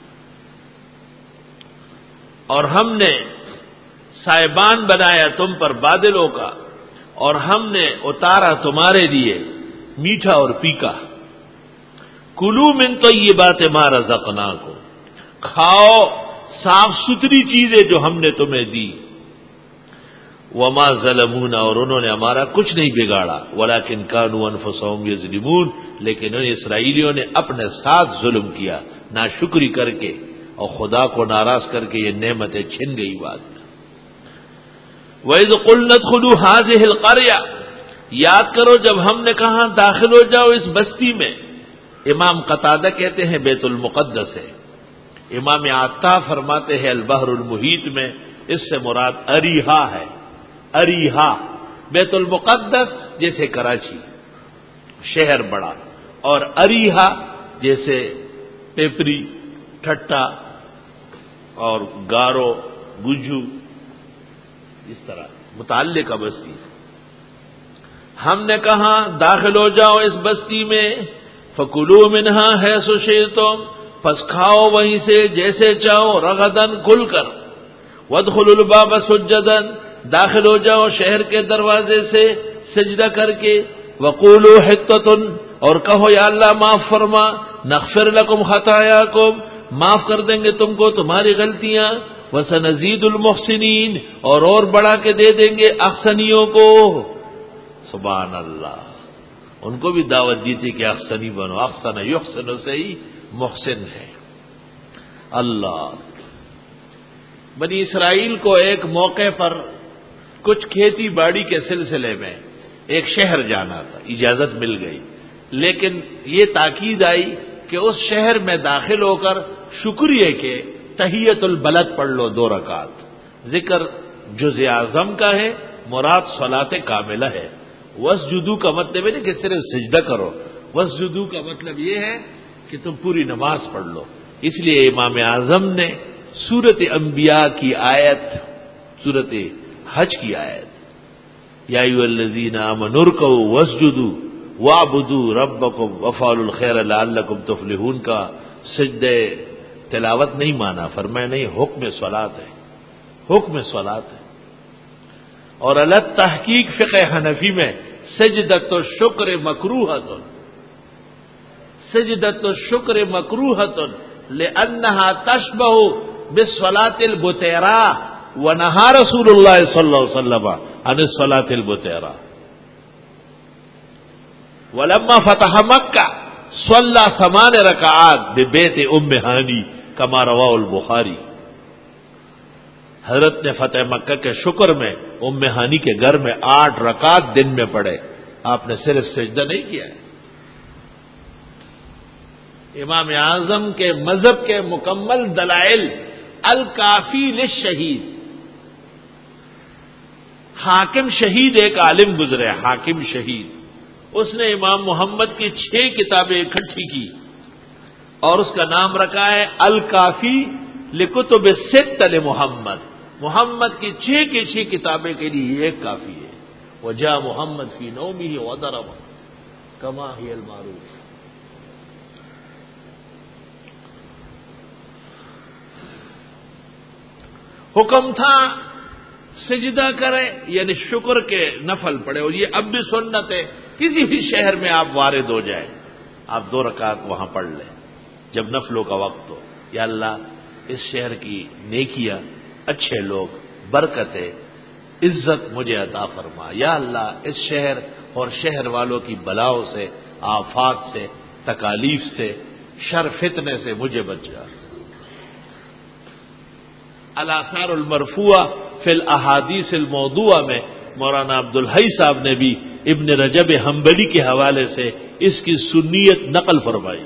اور ہم نے سائبان بنایا تم پر بادلوں کا، اور ہم نے اتارا تمہارے لیے میٹھا اور پھیکا۔ کلو من طیبات ما رزقناکم، کھاؤ صاف ستھری چیزیں جو ہم نے تمہیں دی۔ وما ظلمونا، اور انہوں نے ہمارا کچھ نہیں بگاڑا، ولکن کانوا انفسهم یظلمون، لیکن ان اسرائیلیوں نے اپنے ساتھ ظلم کیا، ناشکری کر کے اور خدا کو ناراض کر کے یہ نعمتیں چھن گئی بعد میں۔ وَإِذْ قُلْنَا ادْخُلُوا هَٰذِهِ الْقَرْيَةَ، یاد کرو جب ہم نے کہا داخل ہو جاؤ اس بستی میں۔ امام قتادہ کہتے ہیں بیت المقدس ہے، امام عطا فرماتے ہیں البحر المحیط میں اس سے مراد اریحا ہے، اریحا بیت المقدس جیسے کراچی شہر بڑا، اور اریحا جیسے پیپری، ٹھٹا اور گارو، گجو، اس طرح متعلقہ بستی۔ ہم نے کہا داخل ہو جاؤ اس بستی میں، فَكُلُوا مِنْهَا حَيْثُ شِئْتُمْ، پس کھاؤ وہیں سے جیسے چاہو، رغداً کھل کر، وَادْخُلُوا الْبَابَ سُجَّدًا، داخل ہو جاؤ شہر کے دروازے سے سجدہ کر کے، وَقُولُوا حِطَّةٌ، اور کہو یا اللہ معاف فرما، نغفر لکم خطایاکم، معاف کر دیں گے تم کو تمہاری غلطیاں، وسنزید المحسنین، اور بڑھا کے دے دیں گے احسنیوں کو۔ سبحان اللہ، ان کو بھی دعوت دی تھی کہ احسنی بنو، احسن یحسن سے ہی محسن ہے۔ اللہ، بنی اسرائیل کو ایک موقع پر کچھ کھیتی باڑی کے سلسلے میں ایک شہر جانا تھا، اجازت مل گئی، لیکن یہ تاکید آئی کہ اس شہر میں داخل ہو کر شکریہ کے تحیت البلد پڑھ لو 2 رکعت۔ ذکر جز اعظم کا ہے، مراد صلاۃ کاملہ ہے۔ وسجدو کا مطلب ہے کہ صرف سجدہ کرو، وسجدو کا مطلب یہ ہے کہ تم پوری نماز پڑھ لو۔ اس لیے امام اعظم نے سورۃ انبیاء کی آیت، سورۃ حج کی آیت، یا ایھا الذین آمنوا ارکعوا واسجدوا واعبدوا ربکم وافعلوا الخیر لعلکم تفلحون کا سجدہ تلاوت نہیں مانا، فرمایا نہیں، حکم صلاۃ ہے، حکم صلاۃ ہے۔ اور الگ تحقیق فقہ حنفی میں سجدۃ الشکر مکروہۃ، سجدۃ الشکر مکروہۃ لأنها تشبہ بالصلاۃ البتیرہ ونہا رسول اللہ صلی اللہ علیہ وسلم عن الصلاۃ البتیرہ ولما فتح مکہ صلی 8 رکعات ببیت ام ہانی کما رواہ البخاری۔ حضرت نے فتح مکہ کے شکر میں ام ہانی کے گھر میں 8 رکعات دن میں پڑھے، آپ نے صرف سجدہ نہیں کیا ہے۔ امام اعظم کے مذہب کے مکمل دلائل، الکافی للشہید، حاکم شہید ایک عالم گزرے، حاکم شہید، اس نے امام محمد کی 6 کتابیں اکٹھی کی اور اس کا نام رکھا ہے الکافی لکتب الست لمحمد۔ محمد کی 6 کی 6 کتابیں کے لیے ایک کافی ہے۔ وجاء محمد فی نومہ وضرب کما ہی المعروف۔ حکم تھا سجدہ کرے، یعنی شکر کے نفل پڑھے، اور یہ اب بھی سنت ہے، کسی بھی شہر میں آپ وارد ہو جائیں، آپ 2 رکعت وہاں پڑھ لیں جب نفلوں کا وقت ہو۔ یا اللہ، اس شہر کی نیکیاں، اچھے لوگ، برکتیں، عزت مجھے عطا فرما۔ یا اللہ، اس شہر اور شہر والوں کی بلاؤں سے، آفات سے، تکالیف سے، شر فتنے سے مجھے بچا۔ الاثار المرفوعہ فی الاحادیث الموضوعہ میں مولانا عبدالحی صاحب نے بھی ابن رجب حنبلی کے حوالے سے اس کی سنیت نقل فرمائی۔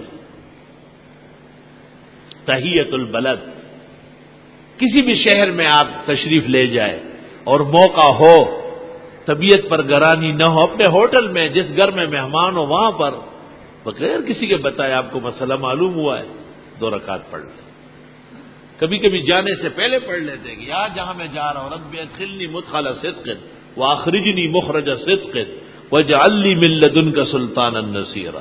تحیت البلد، کسی بھی شہر میں آپ تشریف لے جائیں اور موقع ہو، طبیعت پر گرانی نہ ہو، اپنے ہوٹل میں جس گھر میں مہمان ہو وہاں پر بغیر کسی کے بتائے آپ کو مسئلہ معلوم ہوا ہے، 2 رکعت پڑھ لیں۔ کبھی کبھی جانے سے پہلے پڑھ لیتے کہ یار جہاں میں جا رہا ہوں، رب ادخلنی مدخل صدق واخرجنی مخرج صدق واجعل لی من لدنک سلطانا نصیرا۔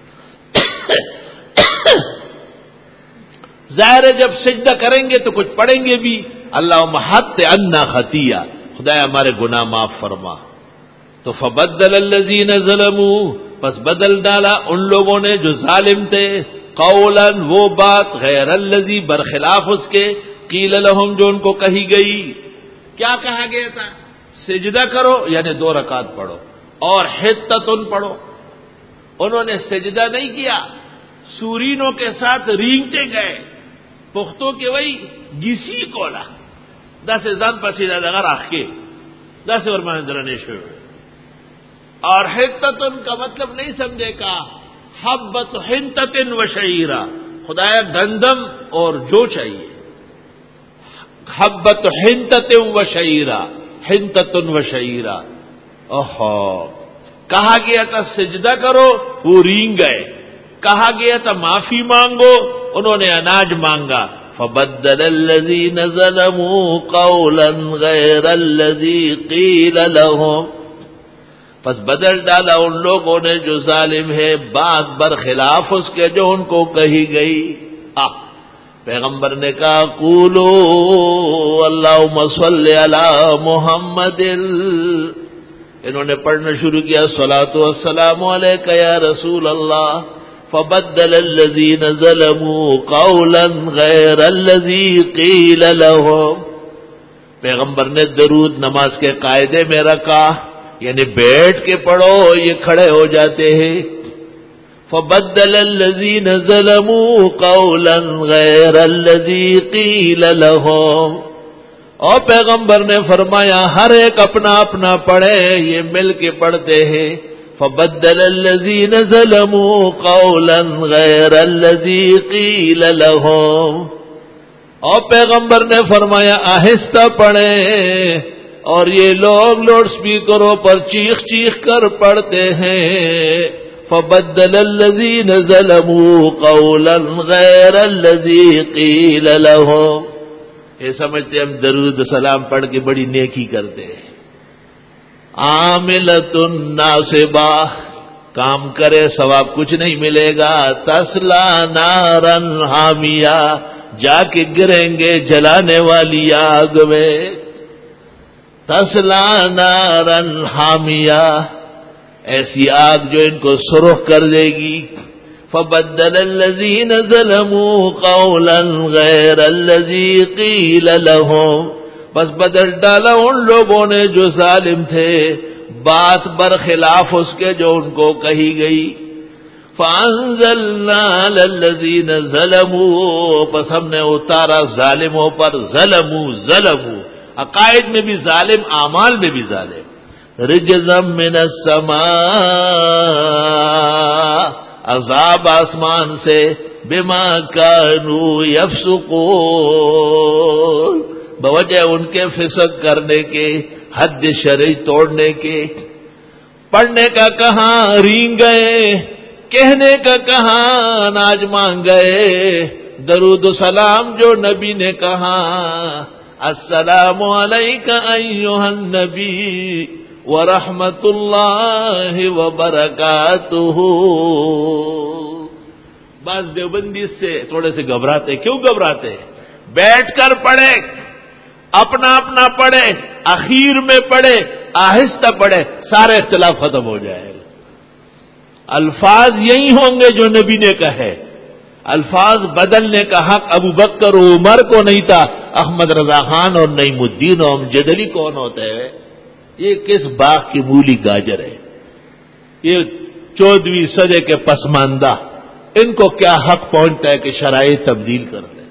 ظاہر ہے جب سجدہ کریں گے تو کچھ پڑھیں گے بھی، اللہم حط عنا خطیہ، خدایا ہمارے گناہ معاف فرما۔ تو فبدل الذین ظلموا، پس بدل ڈالا ان لوگوں نے جو ظالم تھے، قولا، وہ بات، غیر الذی، برخلاف اس کے، قیل لہم، جو ان کو کہی گئی۔ کیا کہا گیا تھا؟ سجدہ کرو، یعنی 2 رکعت پڑھو، اور حتتن پڑھو۔ انہوں نے سجدہ نہیں کیا، سورینوں کے ساتھ رینگتے گئے، پختوں کے وہی گسی کولا دس زن پسیدہ دغر آخ کے 10 اور مہندرنے شروع۔ اور حتتن کا مطلب نہیں سمجھے کا حبت حنتتن و شعیرہ، خدایا گندم اور جو چاہیے، حبت حنتتن و شعیرہ، حنتتن و شعیرہ۔ اوہو، کہا گیا تھا سجدہ کرو، وہ رینگ گئے، کہا گیا تھا معافی مانگو، انہوں نے اناج مانگا۔ فبدل الذین ظلموا قولا غیر الذی قیل لهم، پس بدل ڈالا ان لوگوں نے جو ظالم ہے، بات برخلاف اس کے جو ان کو کہی گئی۔ پیغمبر نے کہا قولو اللہم صلی علی محمد، انہوں نے پڑھنا شروع کیا صلاۃ والسلام علیک یا رسول اللہ، فبدل الذین ظلموا قولا غیر الذی قیل لهم، پیغمبر نے درود نماز کے قاعدے میں رکھا، یعنی بیٹھ کے پڑھو، یہ کھڑے ہو جاتے ہیں۔ فبدل الذین ظلموا قولا غیر الذی قیل لهم، اور پیغمبر نے فرمایا ہر ایک اپنا اپنا پڑھے، یہ مل کے پڑھتے ہیں۔ فبدل الذین ظلموا قولا غیر الذی قیل لهم، اور پیغمبر نے فرمایا آہستہ پڑھیں، اور یہ لوگ لاؤڈ سپیکروں پر چیخ چیخ کر پڑھتے ہیں۔ فبدل الذین ظلموا قولا غیر الذی قیل لهم، یہ سمجھتے ہم درود و سلام پڑھ کے بڑی نیکی کرتے ہیں۔ عاملۃ ناصبہ، کام کرے ثواب کچھ نہیں ملے گا۔ تسلا نارا حامیہ، جا کے گریں گے جلانے والی آگ میں۔ تسلا نارا حامیہ، ایسی آگ جو ان کو سرخ کر دے گی۔ فبدل الذین ظلموا قولا غیر الذی قیل لهم، بس بدل ڈالا ان لوگوں نے جو ظالم تھے، بات برخلاف اس کے جو ان کو کہی گئی۔ فانزلنا علی الذین ظلموا، پس ہم نے اتارا ظالموں پر، ظلموا عقائد میں بھی ظالم، اعمال میں بھی ظالم، رجزا من السماء، عذاب آسمان سے، بما كانوا يفسقون، بوجہ ان کے فسق کرنے کے، حد شرعی توڑنے کے۔ پڑھنے کا کہاں رینگ گئے، کہنے کا کہاں ناج مانگ گئے۔ درود و سلام جو نبی نے کہا، السلام علیک ایھا النبی ورحمۃ اللہ وبرکاتہ۔ بعض دیوبندی سے تھوڑے سے گھبراتے، کیوں گھبراتے؟ بیٹھ کر پڑھے، اپنا اپنا پڑھے، اخیر میں پڑھے، آہستہ پڑھے، سارے اختلاف ختم ہو جائے گا۔ الفاظ یہی ہوں گے جو نبی نے کہے، الفاظ بدلنے کا حق ابو بکر و عمر کو نہیں تھا، احمد رضا خان اور نعیم الدین اور امجد علی کون ہوتے ہیں؟ یہ کس باغ کی مولی گاجر ہے؟ یہ 14ویں صدی کے پسماندہ، ان کو کیا حق پہنچتا ہے کہ شرائط تبدیل کر دیں؟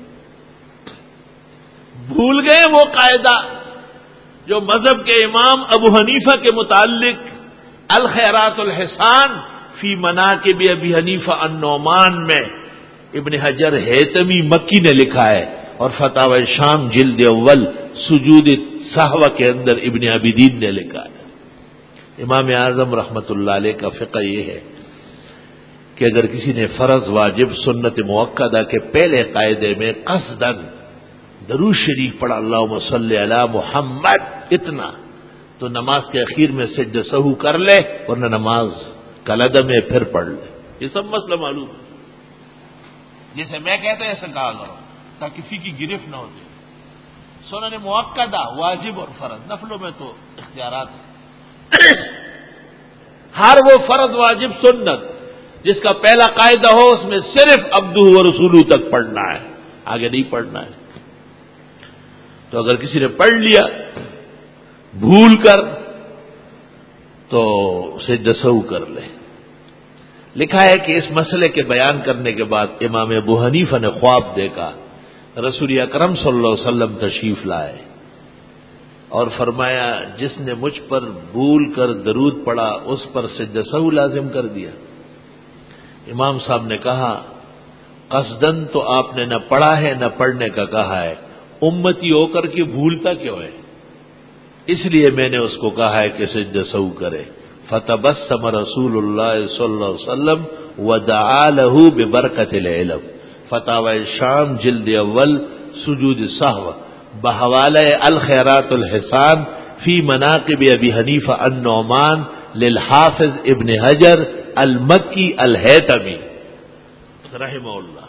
بھول گئے وہ قاعدہ جو مذہب کے امام ابو حنیفہ کے متعلق الخیرات الحسان فی مناقب ابی حنیفہ النعمان میں ابن حجر ہیتمی مکی نے لکھا ہے، اور فتاوی شام جلد اول سجود سہو کے اندر ابن عابدین نے لکھا ہے۔ امام اعظم رحمت اللہ علیہ کا فقہ یہ ہے کہ اگر کسی نے فرض واجب سنت مؤکدہ کے پہلے قاعدے میں قصداً درود شریف پڑھا، اللہم صلی علی محمد، اتنا، تو نماز کے اخیر میں سجدہ سہو کر لے، ورنہ نماز کلدہ میں پھر پڑھ لے۔ یہ سب مسئلہ معلوم ہے، جیسے میں کہتا ہوں ایسا کہا کرو تاکہ کسی کی گرفت نہ ہوتی۔ سنن مؤکدہ واجب اور فرض، نفلوں میں تو اختیارات ہیں۔ ہر وہ فرض واجب سنت جس کا پہلا قاعدہ ہو اس میں صرف عبدہ و رسولہ تک پڑھنا ہے، آگے نہیں پڑھنا ہے۔ تو اگر کسی نے پڑھ لیا بھول کر تو سجدہ سہو کر لے۔ لکھا ہے کہ اس مسئلے کے بیان کرنے کے بعد امام ابو حنیفہ نے خواب دیکھا، رسول اکرم صلی اللہ علیہ وسلم تشریف لائے اور فرمایا جس نے مجھ پر بھول کر درود پڑھا اس پر سجدہ سہو لازم کر دیا۔ امام صاحب نے کہا قصدن تو آپ نے نہ پڑھا ہے نہ پڑھنے کا کہا ہے، امتی ہو کر کے بھولتا کیوں ہے؟ اس لیے میں نے اس کو کہا ہے کہ سجدہ سہو کرے۔ فتبسم رسول اللہ صلی اللہ علیہ وسلم ودعا له ببرکت العلم، فتاوی شام جلد اول سجود سہو بحوالہ الخیرات الحسان فی مناقب ابی حنیفہ النعمان للحافظ ابن حجر المکی الہیتمی رحمہ اللہ۔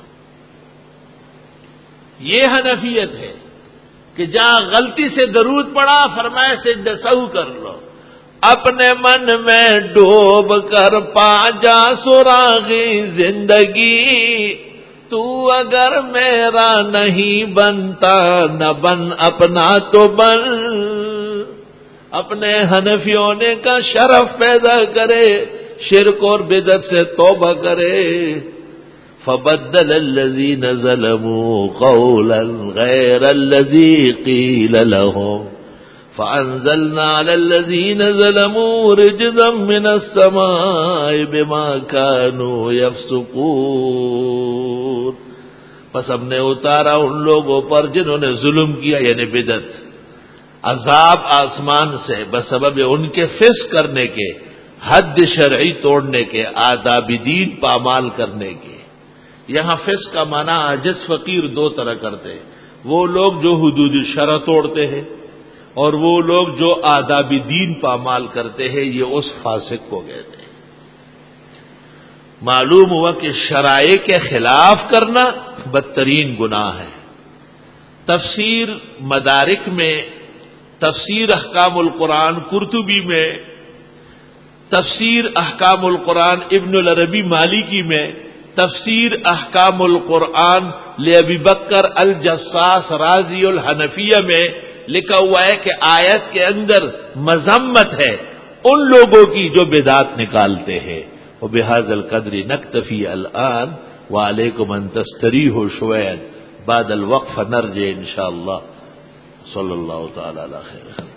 یہ حنفیت ہے کہ جہاں غلطی سے درود پڑا فرمائے سجدہ سہو کر لو، اپنے من میں ڈوب کر پا جا سراغی زندگی، تو اگر میرا نہیں بنتا نہ بن اپنا تو بن۔ اپنے حنفیوں نے کا شرف پیدا کرے، شرک اور بدعت سے توبہ کرے۔ فبدل الذین ظلموا قولا غیر الذی قیل لهم فانزلنا علی الذین ظلموا رجزا من السماء بما كانوا یفسقون۔ پس ہم نے اتارا ان لوگوں پر جنہوں نے ظلم کیا، یعنی بدعت، عذاب آسمان سے بسبب ان کے فسق کرنے کے، حد شرعی توڑنے کے، آداب دین پامال کرنے کے۔ یہاں فسق کا معنی عاجز فقیر دو طرح کرتے ہیں، وہ لوگ جو حدود شرع توڑتے ہیں اور وہ لوگ جو آداب دین پامال کرتے ہیں، یہ اس فاسق کو کہتے ہیں۔ معلوم ہوا کہ شرائع کے خلاف کرنا بدترین گناہ ہے۔ تفسیر مدارک میں، تفسیر احکام القرآن قرطبی میں، تفسیر احکام القرآن ابن العربی مالکی میں، تفسیر احکام القرآن لابی بکر الجصاص رازی الحنفیہ میں لکھا ہوا ہے کہ آیت کے اندر مذمت ہے ان لوگوں کی جو بدعات نکالتے ہیں۔ وبہذا القدر نکتفی الآن وعلیکم ان تستریحوا شویہ بعد الوقف نرجع انشاءاللہ۔ صلی اللہ تعالی علی خیر۔